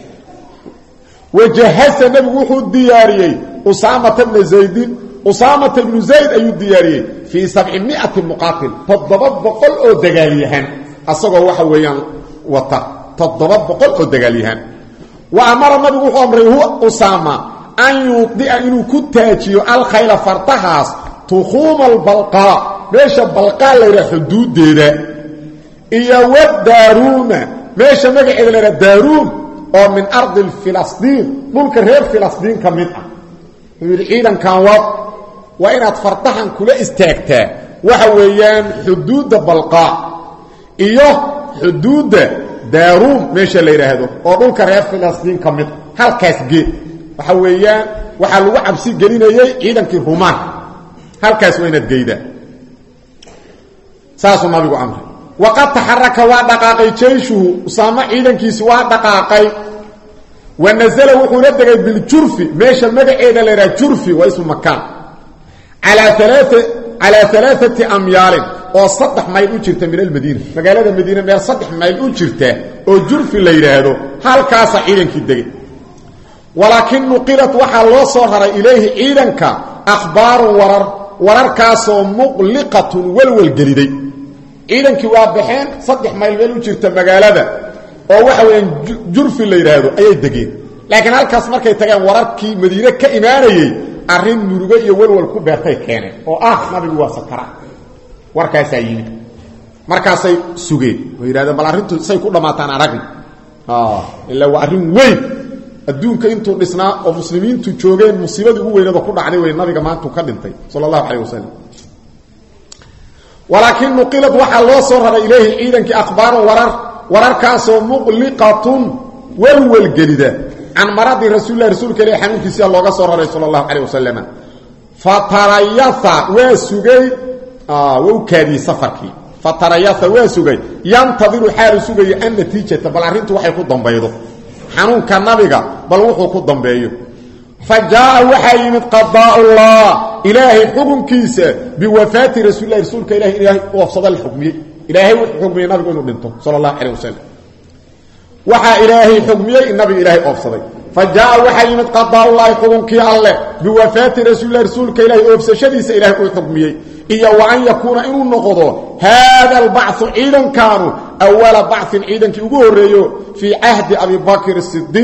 Speaker 1: wajahasa nabigu wuxuu diyaariyey usaamata ibnu zayd ayuu diyaariyey fii 700 muqaatil 700 oo dagaalyahan asagoo waxa weeyaan wata 700 oo dagaalyahan wa amara nabigu wuxuu amray huwa usaama an yuqdi'a inuu ku taajiyo alkhayla fartahaas tukhuma albalqa meesha balqa la yiraahdo xuduudeeda iyo wadaaruma meesha magaceeda la yiraahdo daarum oo min ardi filastiin dhulka reer filastiin kamid ah ciidan kan waa inaad fartahan kula istaagtaa waxa weeyaan xuduuda balqa iyo xuduuda daarum meesha la yiraahdo oo dhulka reer filastiin kamid halkaas geed waxa weeyaan waxa lagu cabsi gelinayay ciidankii rumaan halkaas waa inaad geeydaa saasuu nabigu amray waqad taxaraka waa dhaqaaqay jeyshuhu usaama ciidankiisi waa dhaqaaqay wanazala wuxuu la degay biljurfi meesha magaceeda la yidhaha jurfi waa ismu makaan calaa 3 amyaalin oo 3 mayl u jirta min almadiina magaalada madiina meel 3 mayl u jirta oo jurfi la yidhaahdo halkaasa ciidankii degay walaakin nuqilat waxaa loo soo raray ilayhi ciidanka akhbaarun wararkaasoo muqliqatun walwalgeliday ciidankii waa baxeen 3 mayl meel u jirta magaalada oo waxa weeyaan jurfi la yiraahdo ayay degeen laakiin halkaas markay tageen wararkii madiina ka imaanayay arrin murugo iyo walwal ku beertay keeneen oo nabigu waa sakara warkaas ay yimid markaasay sugeen oo yiraahdeen bal arrintu say ku dhamaataan aragni illa waa arrin weyn adduunka intuu dhisnaa oo muslimiintu joogeen musiibadii ugu weynada ku dhacday way nabiga maanta ka dhintay sallallahu alayhi wasallam walaakin nuqilat waxa loo soo raray ilayhi ciidankii akhbaar wararkaasoo muqliqatun walwalgelida can maradi rasuulka ilaahi xanuunkiisa looga soo raray sallallahu alayhi wasallam fatarayatha waa sugay wuu kaadiyay safarkii fatarayatha waa sugay yantadiru xaalu sugay an natiijata bal arrintu waxay ku dambaydo xanuunka nabiga bal wuxuu ku dambeeyo fajaa waxa yimid qadaa'ullah ilaahi xukunkiisa biwafaati rasuulka ilaahi wafsada al-hukmiyyi ilaahi wuxuu xukmiyay nabigu inuu dhinto sallallahu alayhi wasallam waxa ilaahi xukmiyay nabiga ilaahi wafsaday fajaa waxa yimid qadaa'ullah xukunkii alle biwafaati rasuulka ilaahi wafsashadiisa ilaahi uu xukmiyay iyo wa an yakuna inuu noqdo hada al-ba'th ciidan kaanu awwala ba'th ciidankii ugu horeeyo fi ahdi Abi Bakr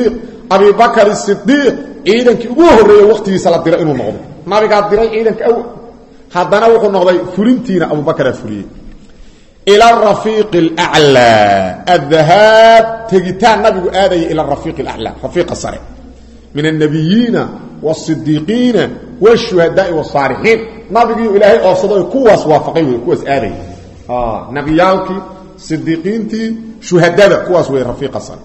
Speaker 1: as-Siddiq ciidankii ugu horeeyo waqtigiisa la diray inuu noqdo nabiga diray ciidanka haddana wuxuu noqday fulintiina Abu Bakr fuliyay ila ar-rafiq al-a'la adhahab tagitaan nabigu aaday ila ar-rafiq al-a'la rafiq as-sari min an-nabiyyin was-siddiqin wash-shuhada'i was-salihin nabigu ilaahay oofsaday kuwaas waafaqay kuwaas aaday nabiyaalki siddiqiinti shuhadada kuwaas way rafiq as-sari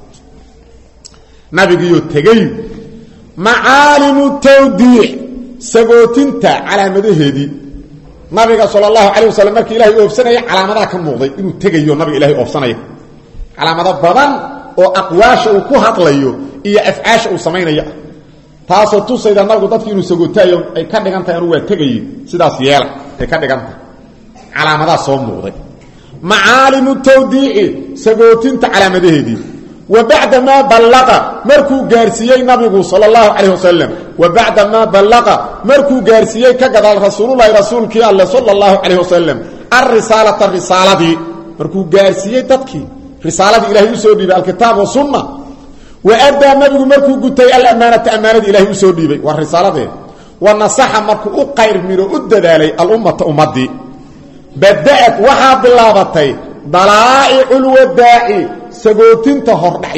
Speaker 1: nabigu tagay macaalimu tawdiih sagootinta calaamadaheedii nabiga sallallahu alayhi wasallam markii ilaahay oofsanay calaamadaha ka muuqday inuu tagayo nabiga ilaahay oofsanay calaamada badan oo aqwaasha uu ku hadlayo iyo afcaasha uu sameeynaya taasoo tusayda nabigu dadkii inuu sagootayo ay ka dhigantahay inuu waa tagay sidaas yeela ay ka dhigantahay calaamadaha soo muuqday macaalimu tawdiih sagootinta calaamadaheedii وبعد ما بلغ مركو غارسيي نبي صلى الله عليه وسلم وبعد ما بلغ مركو غارسيي كغدال رسول الله صلى الله عليه وسلم الرساله دي مركو غارسيي ددكي رساله الهي سو ديبي الكتاب والسنه وادى نبي مركو غتي الامانه الهي سو ديبي والرساله دي ونصح مركو قير ميرو اددالي الامه امدي بدات وها بلابتي ضلائع الوداع sagootinta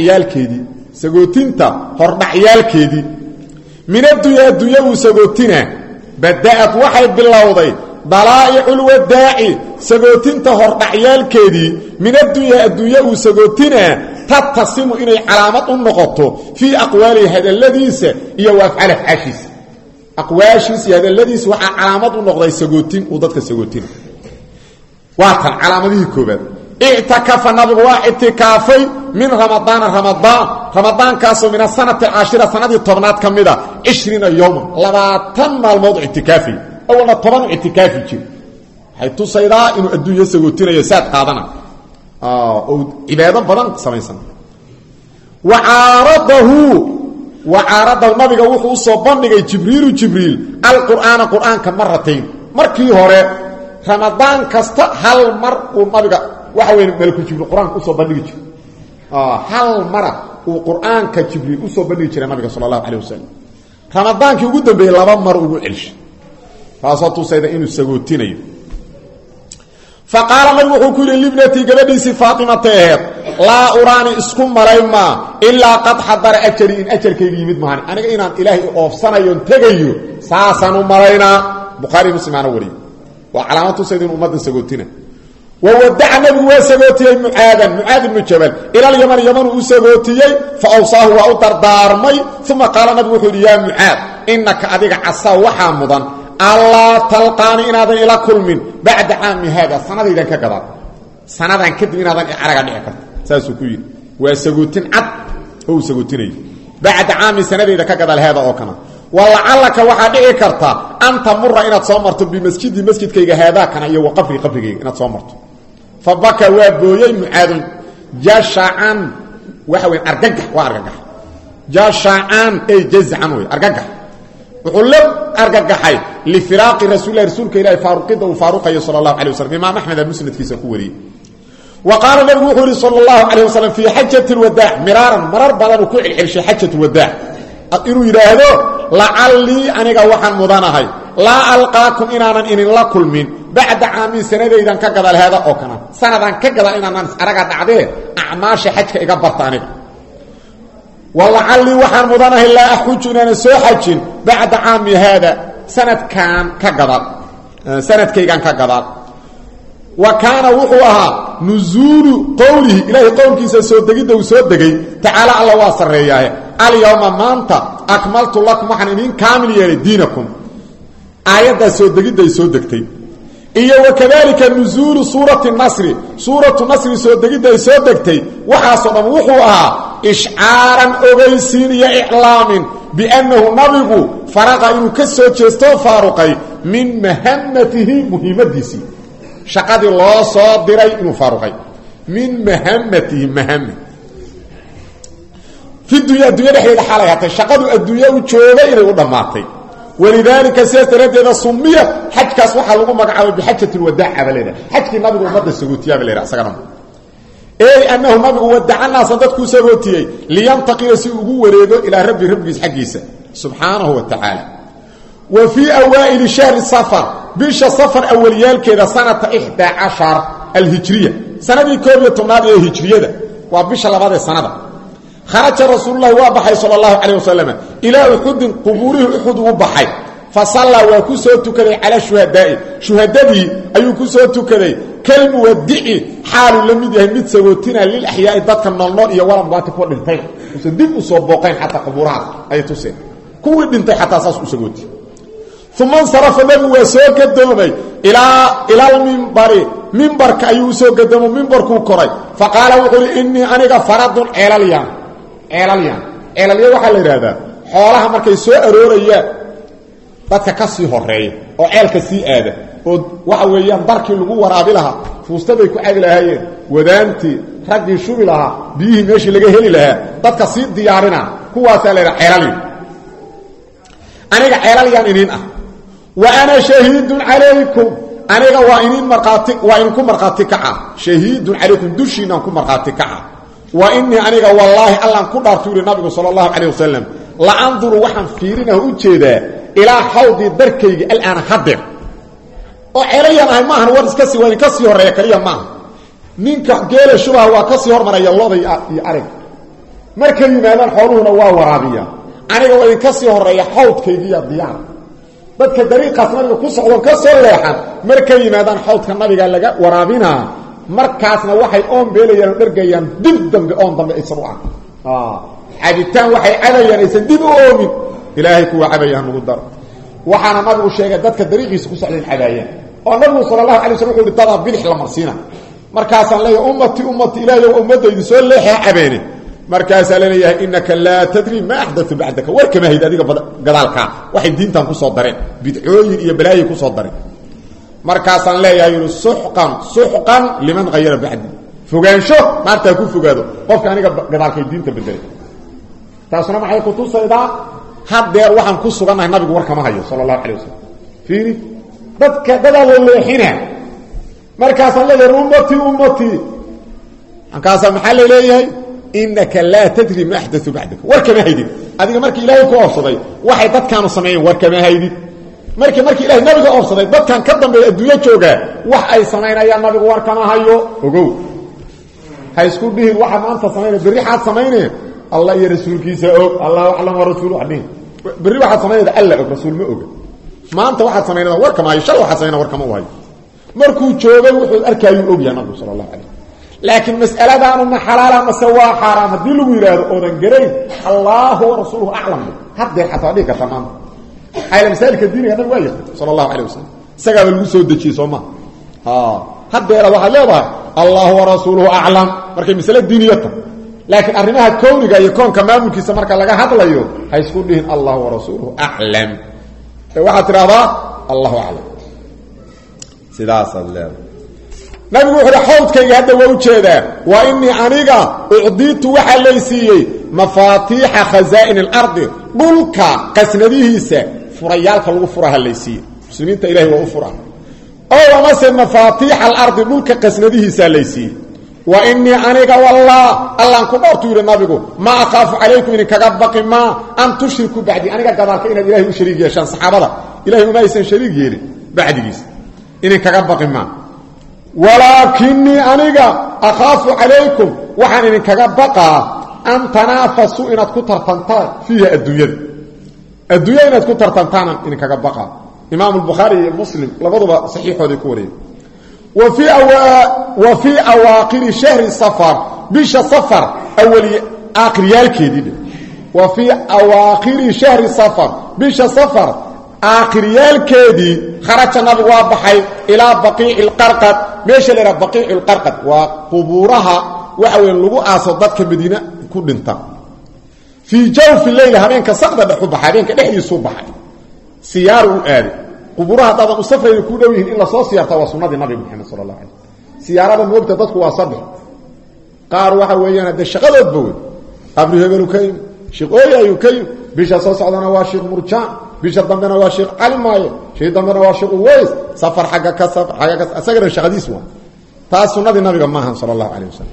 Speaker 1: hordhacyaalkeedii min addunya uu sagootina badaat waxay bilowday dalaa'i'ul wadaa'i sagootinta hordhacyaalkeedii min addunya uu sagootina tatasimu inay calaamad u noqoto fii aqwaalihi hadalladiisa iyo waafcaal afcaashiisa aqwaashiisa iyo hadalladiisa waxaa calaamad u noqday sagootin uu dadka sagootina waa tan calaamadihii koobaad ictakafa nabigu waa ictikaafay min ramadaana ramadaan kaasoo min asanati alcaashira sanadii tobnaad ka mida 20 yowman 20 maalmood ictikaafay awalna 10 ictikaafi jir waxay tusaydaa inuu adduunya sagootinayo saad qaadana oo cibaado badan samaysan wacaaradahu nabiga wuxuu u soo bandhigay jibriil alqur'aana qur'aanka maratayn markii hore ramadaan kasta hal mar uu nabiga waxa weyn malku jibriil quraanka u soo bandhigi jiray hal mara uu quraanka jibriil u soo bandhigi jiray nabiga sallallahu alayhi wasallam ramadaankii ugu dambeeyay 2 mar ugu celish faasatu sayda inuu sagootinayo faqala nabi wuxuu ku yiri libnati gabadhiisi faatima taheed la urani isku malayma illa qad hadara ajri in ajrkaygi yimid mahan aniga inaan ilaahi oofsanayo tagayo saasanu malayna bukhari muslim ana wari wa calaamatu saydin ummadda sagootina وودع النبي وسغوتي معاذ بن جبل الى اليمن وسغوتي فاوصاه واوتر دارمي ثم قال النبي يا معاذ انك اديق عصا وحامضا الله تلقاني ان هذا الى كل من بعد عام هذا سنه اذا كقدر سنه كدب ان هذا ارغا دحك ساسو كوي وسغوتين عد او سغوتيني بعد عام سنه اذا كقدر هذا او كما ولعلك وحا دحي كرتا انت مر ان تصمرت بمسجد كيغا هذا كان يو قفري ان تصمرت فبكى وابوي معاذ جشعا وحوي ارغغح جشعا اي جزعا ارغغح وقلب ارغغحي لفراق رسول الله فاروق وفاروق صلى الله عليه وسلم امام احمد المسند في سكوري وقال النبي صلى الله عليه وسلم في حجة الوداع مرار بدل كل حجة الوداع انه يراهدو لعلي انغا وحن مدانahay لا القاكم ان لا كل من بعد عام سنه اذا كقدل هذا او كان سنه كقدل ان ارغا دعده اعماش حجك ايغا برتاني ولعلي وحن مدانه لا احج ان سو حج بعد عام هذا سنه كان كقدل سنه كيغان كقدل وكان وحوها نزول قوله الهي قولكيس سو دغيده سو دغي تعالى الله واسرياه اليوم ما انت اكملت لكم حنين كامل يا دينكم آيات سو دغيده سو دغتي iyo وكذلك نزول سوره النصر سو دغيده سو دغتي waxa soo dhan wuxuu ahaa ishaaran ogeysiin iyo iclaam بانه نبي فرغ انه كسو jeesto faaruqay min mahammatihi muhiimadiisi shaqadii loo soo diray inuu faaruqay min mahammatihi mahamma في الدنيا دحيده حالها شقadu adduunyo u joogay inay u dhamaatay ولذلك سيتردد صميه حج كاس waxa lagu magacaabay bixajat alwadaa abalada xajki nabigu umada sagootiyay abalada asagana انه nabigu wadacana sadadku sagootiyay liyantaqi si ugu wareego ila rabbigiis xaqiisa subhanahu wa ta'ala وفي اوائل شهر الصفر بيش صفر اوليال كده سنه 11 الهجريه سنه 12 الهجريه وبيش لبعد سنه خرج رسول الله وبحي صلى الله عليه وسلم الى احد قبوره احد وبحي فصلى وكسو تكري على شهدائي ايو كسو تكري كلم ودعي حال لميد يمد سوتنا للاحياء ضدك النور يا ورم بات فوق دنتي وسدب سو بوقين حتى قبورها اي توسين كو دنتي حتى اساس سغوتي ثم انصرف له وسوق الدومي الى المنبر كايو سوق الدوم منبركو كوري فقال وقل اني انا فرض علاليان waxa la yiraahdaa xoolaha markay soo aroorayaan dadka ka sii horeeyo oo ceelka sii aada oo waxa weeyaan darkii lagu waraabi lahaa fuustaday ku caadi lahaayeen wadaanti ragii shubi lahaa biyi meeshii laga heli lahaa dadka sii diyaarina kuwaas la yiraahdaa aniga ceelaliyan inin ah wa ana shahidun alaykum aniga waa in ku marqaati kaca shahidun alaykum dushina ku marqaati kaca واني انيغا والله الله كدارتو النبي صلى الله عليه وسلم لا انظر وحن فيرنا وجيدا الى حوض دركيغ الان حدر او عيريان ما هن ورس كسي وين كسي هوريه كليا ما نينكا geela shubaha waa kasii hormaraya looda iyo arag markay yimaadaan xooluhuna waa waraabiya aniga way kasii horeeya xawdkaygiya diyaar dadka dariiqaas nabiga ku socdo ka soo leexan markay yimaadaan xawdka nabiga laga waraabina markaasna waxay oon beelayaan oo dhergayaan dib dambe oon dambe aysan u ark cabitaan waxay cabayaan aysan dib u oomin ilaahay kuwa cabayaan nagu daro waxaana nabigu sheegay dadka dariiqiisa ku socdeen cabaayaan oo nabigu sallallahu alayhi wasallam wuxuu tadaa bidix la marsiina markaasaan leeyahay ummati ilaahay waa ummadaydu soo leexay cabeene markaasaan leeyahay innaka laa tadri ma ahdathu ba'daka warkama hayd adiga gadaalka waxay diintan ku soo dareen bidcooyin iyo balaayi ku soo dareen markaasaan leeyahay suxqan liman ghayra ba'di fogaansho maanta ku fogaado qofka aniga gadaalka diinta bedelay taasna maxay ku tusaydaa hadeer waxaan ku suganahay nabigu warkama hayo sallallahu alayhi wasallam fiiri dadka dadaal leexina markaasaan leeyahay ummati ankaasa maxaa leeyahay innaka la tadri ma ahdathu ba'daka warkama haydid adiga markii ilaahay ku oofsaday waxay dadkaanu sameeyeen warkama haydid markii ilaahay nabiga oofsaday dadkan ka dambeeyay adduunyo jooga wax ay sameynayaan nabigu warkama hayo ogow hay isku dhihin waxa maanta sameeyay bari xaad sameeyay Allah iyo rasuulkiisa og Allahu a'lam wa rasuuluhu adin bari waxa sameeyay Allah og rasuul ma og maanta waxa sameeyay warkama hayo shal waxa sameeyay warkama u hayo markuu joogay wuxuu arkayay og yahay nabigu sallallahu alayhi laakiin mas'aladan ma xalaala ma sawa xaraam hadii lagu yiraahdo oodan gareyn Allahu wa rasuuluhu a'lam hadda xataa dhig tamam ayla misalka diiniga nabigu waa yaqaan sallallahu alayhi wasallam saga lagu soo dajiyay Soomaa hadda waxa leedahay Allahu wa rasuuluhu a'lam markay misal diiniyada laakiin arrimaha kowniga iyo koonka maamulkiisa marka laga hadlayo hay isku dhihin Allahu wa rasuuluhu a'lam waxa tiraahdaa Allahu a'lam sidaas leeyahay nabigu wuxuu xawdkayga hadda waa u jeedaa wa inni aniga udiitu waxa laysiiyay mafaatiiha khazaa'in al-ard dhulka qasnadihiisa furayaalka lagu furaha laysiiyay muslimiinta ilaahay waa u furaa oo wamase mafaatiiha al-ard dhulka qasnadihiisa laysiiyay wa inni aniga wallah allah ku dhortu yiri nabigu ma aqafu alaykum in kaga baqi ma an tushriku ba'di aniga gadaalka inaad ilaahay u shariig yeeshaan saxaabada ilaahay uma aysan shariig yeelin ba'digiis in kaga baqi ma walakinni aniga akhafu alaykum waxaan in kaga baqa an tanafasu inaad ku tartantaan fiha adduunyada inaad ku tartantaan in kaga baqa imam al-bukhari iyo muslim labaduba saxiixoodii ku wariyay وفي أواخر شهر الصفر بش صفر أولي آخر يالكيدي وفي أواخر شهر الصفر بش صفر آخر يالكيدي خرج النبي وابحي إلى بقيع القرقد ماشي إلى بقيع القرقد وقبورها وحوين لغو آصدتك مدينة كل انت في جوف الليل همين كسقدة بحب حالين كنحي صبحي سيار آلي قبورها طبعا مصفر يكون دويهن إلا صوصيارتا وسنة النبي محمد صلى الله عليه وسلم سيارة موقتها تدخل وصبح قار واحد ويانا ده الشغل البوي قبل هبلو كيم شيخ اويا يكيم بيشا صوص عدنا واشيخ مرجان بيشا ضمنا واشيخ علماية شيخ ضمنا واشيخ ويس سفر حقا كسفر حقا كسفر أساقر الشغديس وان تاس سنة النبي محمد صلى الله عليه وسلم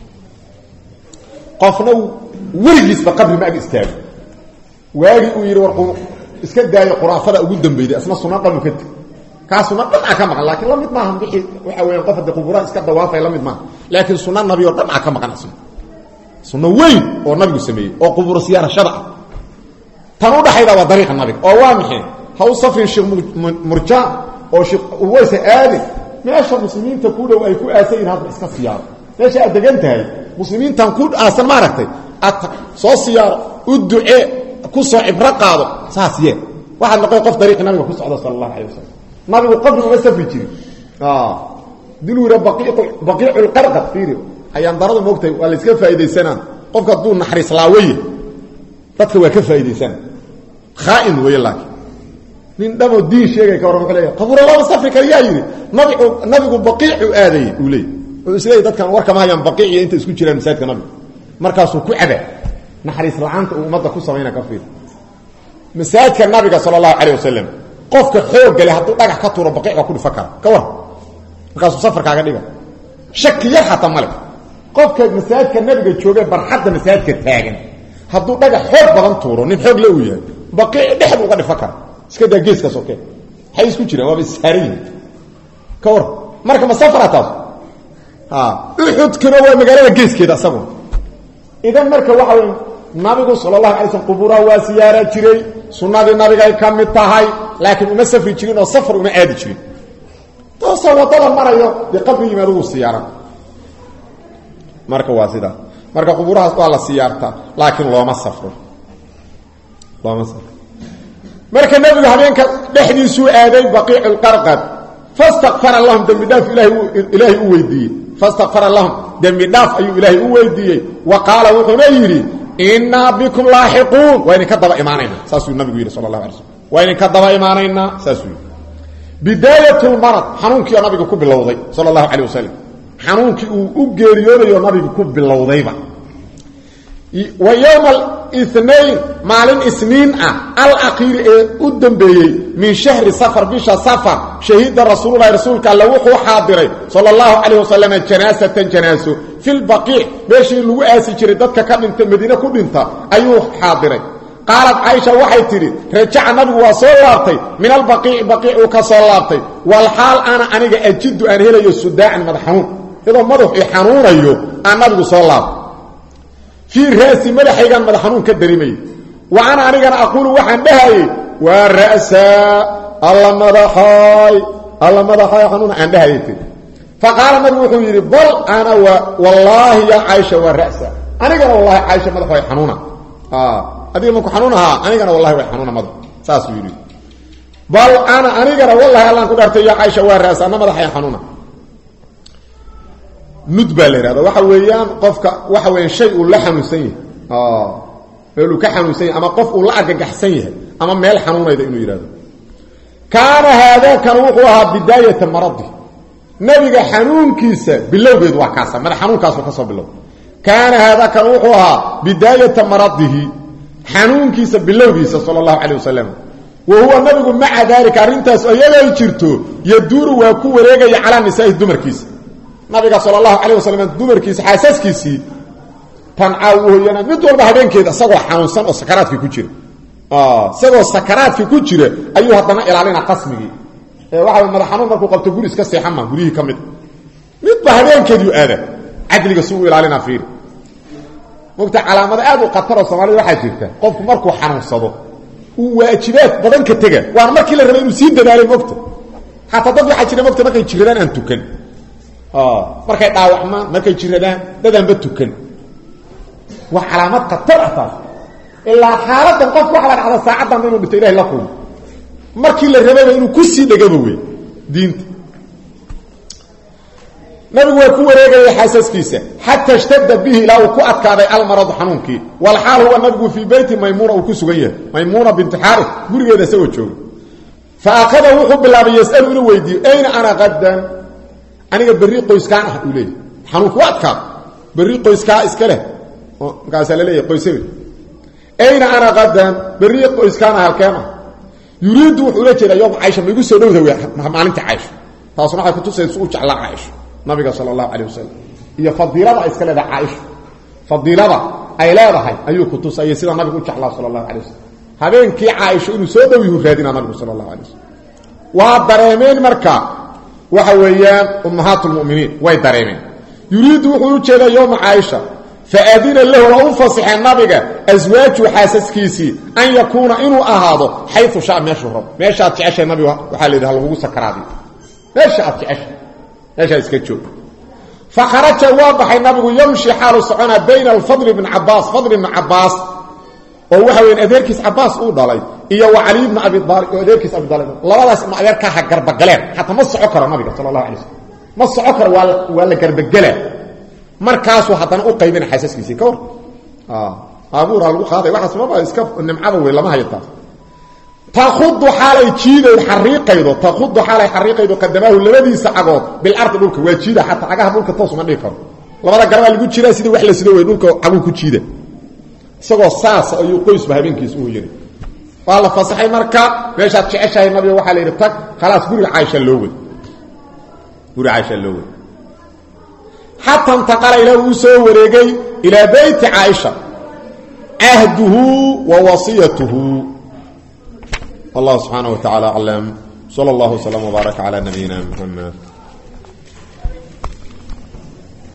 Speaker 1: قفنو ورقس بقبل ما استاذ واجي ويري ورقو اسكت داي قرافه ugu dambeeyay asma sunnada mukad ka sunnada ka maqan laakiin la mid ma ahan bixi waxa weeyaan qofada qubura iska dawaafay la mid ma laakiin sunnada nabiga oo dhan ka maqan sunna weyn oo nabigu sameeyay oo qubur siyaara sharci tan u dhaxayda waa dariiqa nabiga oo waa mixin haw safrin sheekh murja oo sheekh uwaysa aadi meesha muslimiinta ku dhow ay ku aasayn hadda iska siyaaro meesha aad degantahay muslimiintan ku aasan ma aragtay soo siyaaro u ducee ku soo ibra qaado saasiye waxa noqday qof dariiq nabiga ku socdo sallallahu alayhi wasallam nabigu qabri uma safri jirin dilura baqii'ul qarqad fiiri ayaan darada moogtay waa la iska faa'iideysanaa qofka duu naxariis laaway dadka waa ka faa'iideysan khaa'in way laakiin nin dhamo diin sheegay ka waran kaleeyo qabur laba safri kaliya yiri nabigu baqii'u aaday u leey oo isleey dadkan warkama hayaan baqii'i inta isku jiraan masaajidka nabiga markaasuu ku cabay naxariis la'aanta ummadda ku sameeyna ka fiir masaajidka nabiga sallallahu alayhi wasallam qofka xoog gal haduu dhagax ka tuuro baqiic ku dhifakar ka war markaas safar kaaga dhiga shaki yar hata male qofka masaajidka nabiga joogay barxadda masaajidka taagan haduu dhagax xoog badan tuuro nin xoog la u yahay baqiic dhexdu uga dhifakar iska daa geeska sokay hay isku jiraan waa bisaarin ka war marka ma safarataas uhud kana waa magaalada geeskeeda asagu idan marka waxa weyn nabigu sallallahu alayhi wasallam qubura waa siyaara jiray sunnadii nabiga ay kamid tahay laakiin uma safri jirin oo safar uma aadi jirin toosa wadada marayo de qabri yimaadu siyaara marka waa sida marka qubuurahaas waa la siyaarta laakiin looma safro marka nabiga habeenka dhexdiisu aaday baqiicul qarqad fastaghfara lahum dambidaaf ilaahi u weydiiyey fastaghfara lahum dambidaaf ayuu ilaahi u weydiiyey wa qaala wuxuuna yidhi inna bikum laahiquun wa in ka daba imaanayna saasuu nabigu yidhi sallallahu alayhi wasallam wa in ka daba imaanayna saasuu bidaayatul marad xanuunkii nabiga ku bilowday sallallahu alayhi wasallam xanuunkii uu u geeriyoonayo nabiga ku bilowdayba wa yawm al-ithnain maalin isniin al-akhir u dambeeyay min shahri safar bisha safar shahida rasuulullaahi rasuulka alla wuxuu xaadiray sallallahu alayhi wasallam janaasatan janaaso fil baqi' meeshii lagu aasi jiray dadka ka dhintay madiina ku dhinta ayuu xaadiray qaalat aisha waxay tiri rajaca nabigu waa soo laabtay min al-baqi' baqi'u ka soo laabtay wal hal ana aniga ajidu aan helayo sudaan madaxuun idoo madax xanuunayo aan nabigu soo laabtay في رأسي مدحيغان مدحنون كدريمي وانا انيغان اقول وحان دهاي والرأسا الله مدحاي حنون عن دهاي فقال النبي وحو يري بل انا والله يا عائشة والرأسا انيغان والله عائشة مدحاي حنونا ادي مكو حنونها انيغان والله حنونا مدح ساس يري بل انا انيغان والله الله كدرت يا عائشة والرأسا انا مدحاي حنونا ندبا ليرado waxa weeyaan qofka waxa weeyaan shay uu la xanuunsan yahay meel ka xanuunsan ama qof uu la argagaxsan yahay ama meel xanuunayda inuu yiraahdo kaana hada kan wuxuu ahaa bidaayada maradi nabiga xanuunkiisa bilowgeed waa kaasa madax xanuunkaas ka soo bilow kaana hada kan wuxuu ahaa bidaayada maradihi xanuunkiisa bilowgiisa sallallahu alayhi wasallam وهو nabigu ma'a dalika arintaas ayay jirto yaduuru waa ku wareegay ala nisaa dumarkiisa nabiga sallallahu alayhi wasallam dumarkiisa xaasaskiisi tan aawooyana mid walba habeenkeeda asagoo xanuunsan oo sakaraadkii ku jira asagoo sakaraadkii ku jira ayuu hadana ilaalina qasmigi waxa madax xanuun markuu qabto guri iska seexama gurihi kamid mid ba habeenkeedu aada adliga suu ilaalina fiir mugta calaamada aad u qatar oo Soomaaliya waxa jirta qofku markuu xanuunsado uu waajibaad badan ka taga waan markii la rabay inuu sii dadaalay mugta hatta dad waxa jira mugta markay jiraan aan tukan markay dhaawacmaan markay jiradaan dadaan ba tukan wax calaamad qatar ah illa xaaladan qof waxa la dhacdo saacadan inuu dhintay ilaahay la kulmo markii la rabay inuu ku sii dhagaba way diinta nabigu waa ku wareegay xaasaskiisa hatta ishtadda bihi ila ku adkaaday al marad xanuunki wal xaal huwa nabigu fi bayti maymuna uu ku sugan yahay maymuna bint harith gurigeeda soo joogo fa aqada wuxuu bilaabay yas'al inuu weydiyo ayna ana qadan aniga bari qoyskaan ah ulay xanuunku adka bari qoyska iska leh oo gaas la leeyahay qoysawi ayna ana qadan bari qoyskaan halkama yuriidu wuxuu la jeedaa yoom Aisha migu soo dhawday maalinta Aisha taasuna waxa ku tusaysaa uu jeclaa Aisha nabiga sallallahu alayhi wasallam iyo fadilada iska leedahay Aisha fadilada ay leedahay ayuu ku tusay sida nabigu u jeclaa sallallahu alayhi wasallam habeenkii Aisha inuu soo dhawiyo raadina nabiga sallallahu alayhi wasallam waa dareemeen marka waxa weeyaan ummahatul mu'miniin way dareemeen yuriidu wuxuu jeedaa yoom Aisha faadina lahu wa ufasiha nabiga azwaaju xaasaskiisi an yakuna inuu ahaado haythu shaa meesha jeceshay nabiga waxa leedahay lagu sakaraadi meesha iska joog fakharaja wabahay nabigu yamshi xaalu socona bayna al-fadl ibn abbas oo waxa weyn adeerkiis abbas uu dhalay iyo wa ali ibn abi talib oo adeerkiis abi talib labadaas ma adeerka ha garbagaleen hatta ma soco karo nabiga sallallahu alayhi wasallam ma soco karo waa la garbagala markaas uu hadana u qaybin xaasaskiisa ka war abuura lagu qaaday waxa sababa iska nimcada way lama hayta تاخذ حالي جيده حريقيده تاخذ حالي حريقيده قدمه لبديس عقود بالارض دولك واجيده حتى عقها دولك توس ما ديكر labada garba lagu jiraa sidii wax la sidoo way dhulka cagu ku jiida isagoo saas ayuu qoys habeenkiis uu yiri wala fasaxay marka meesha jeceshay nabiga waxa la yiri tag khalaas guriga Aisha loo wad hatta intaqala ila uu soo wareegay ila bayt Aisha ahduhu wa wasiyatuhu الله سبحانه وتعالى علم صلى الله وسلم وبارك على نبينا محمد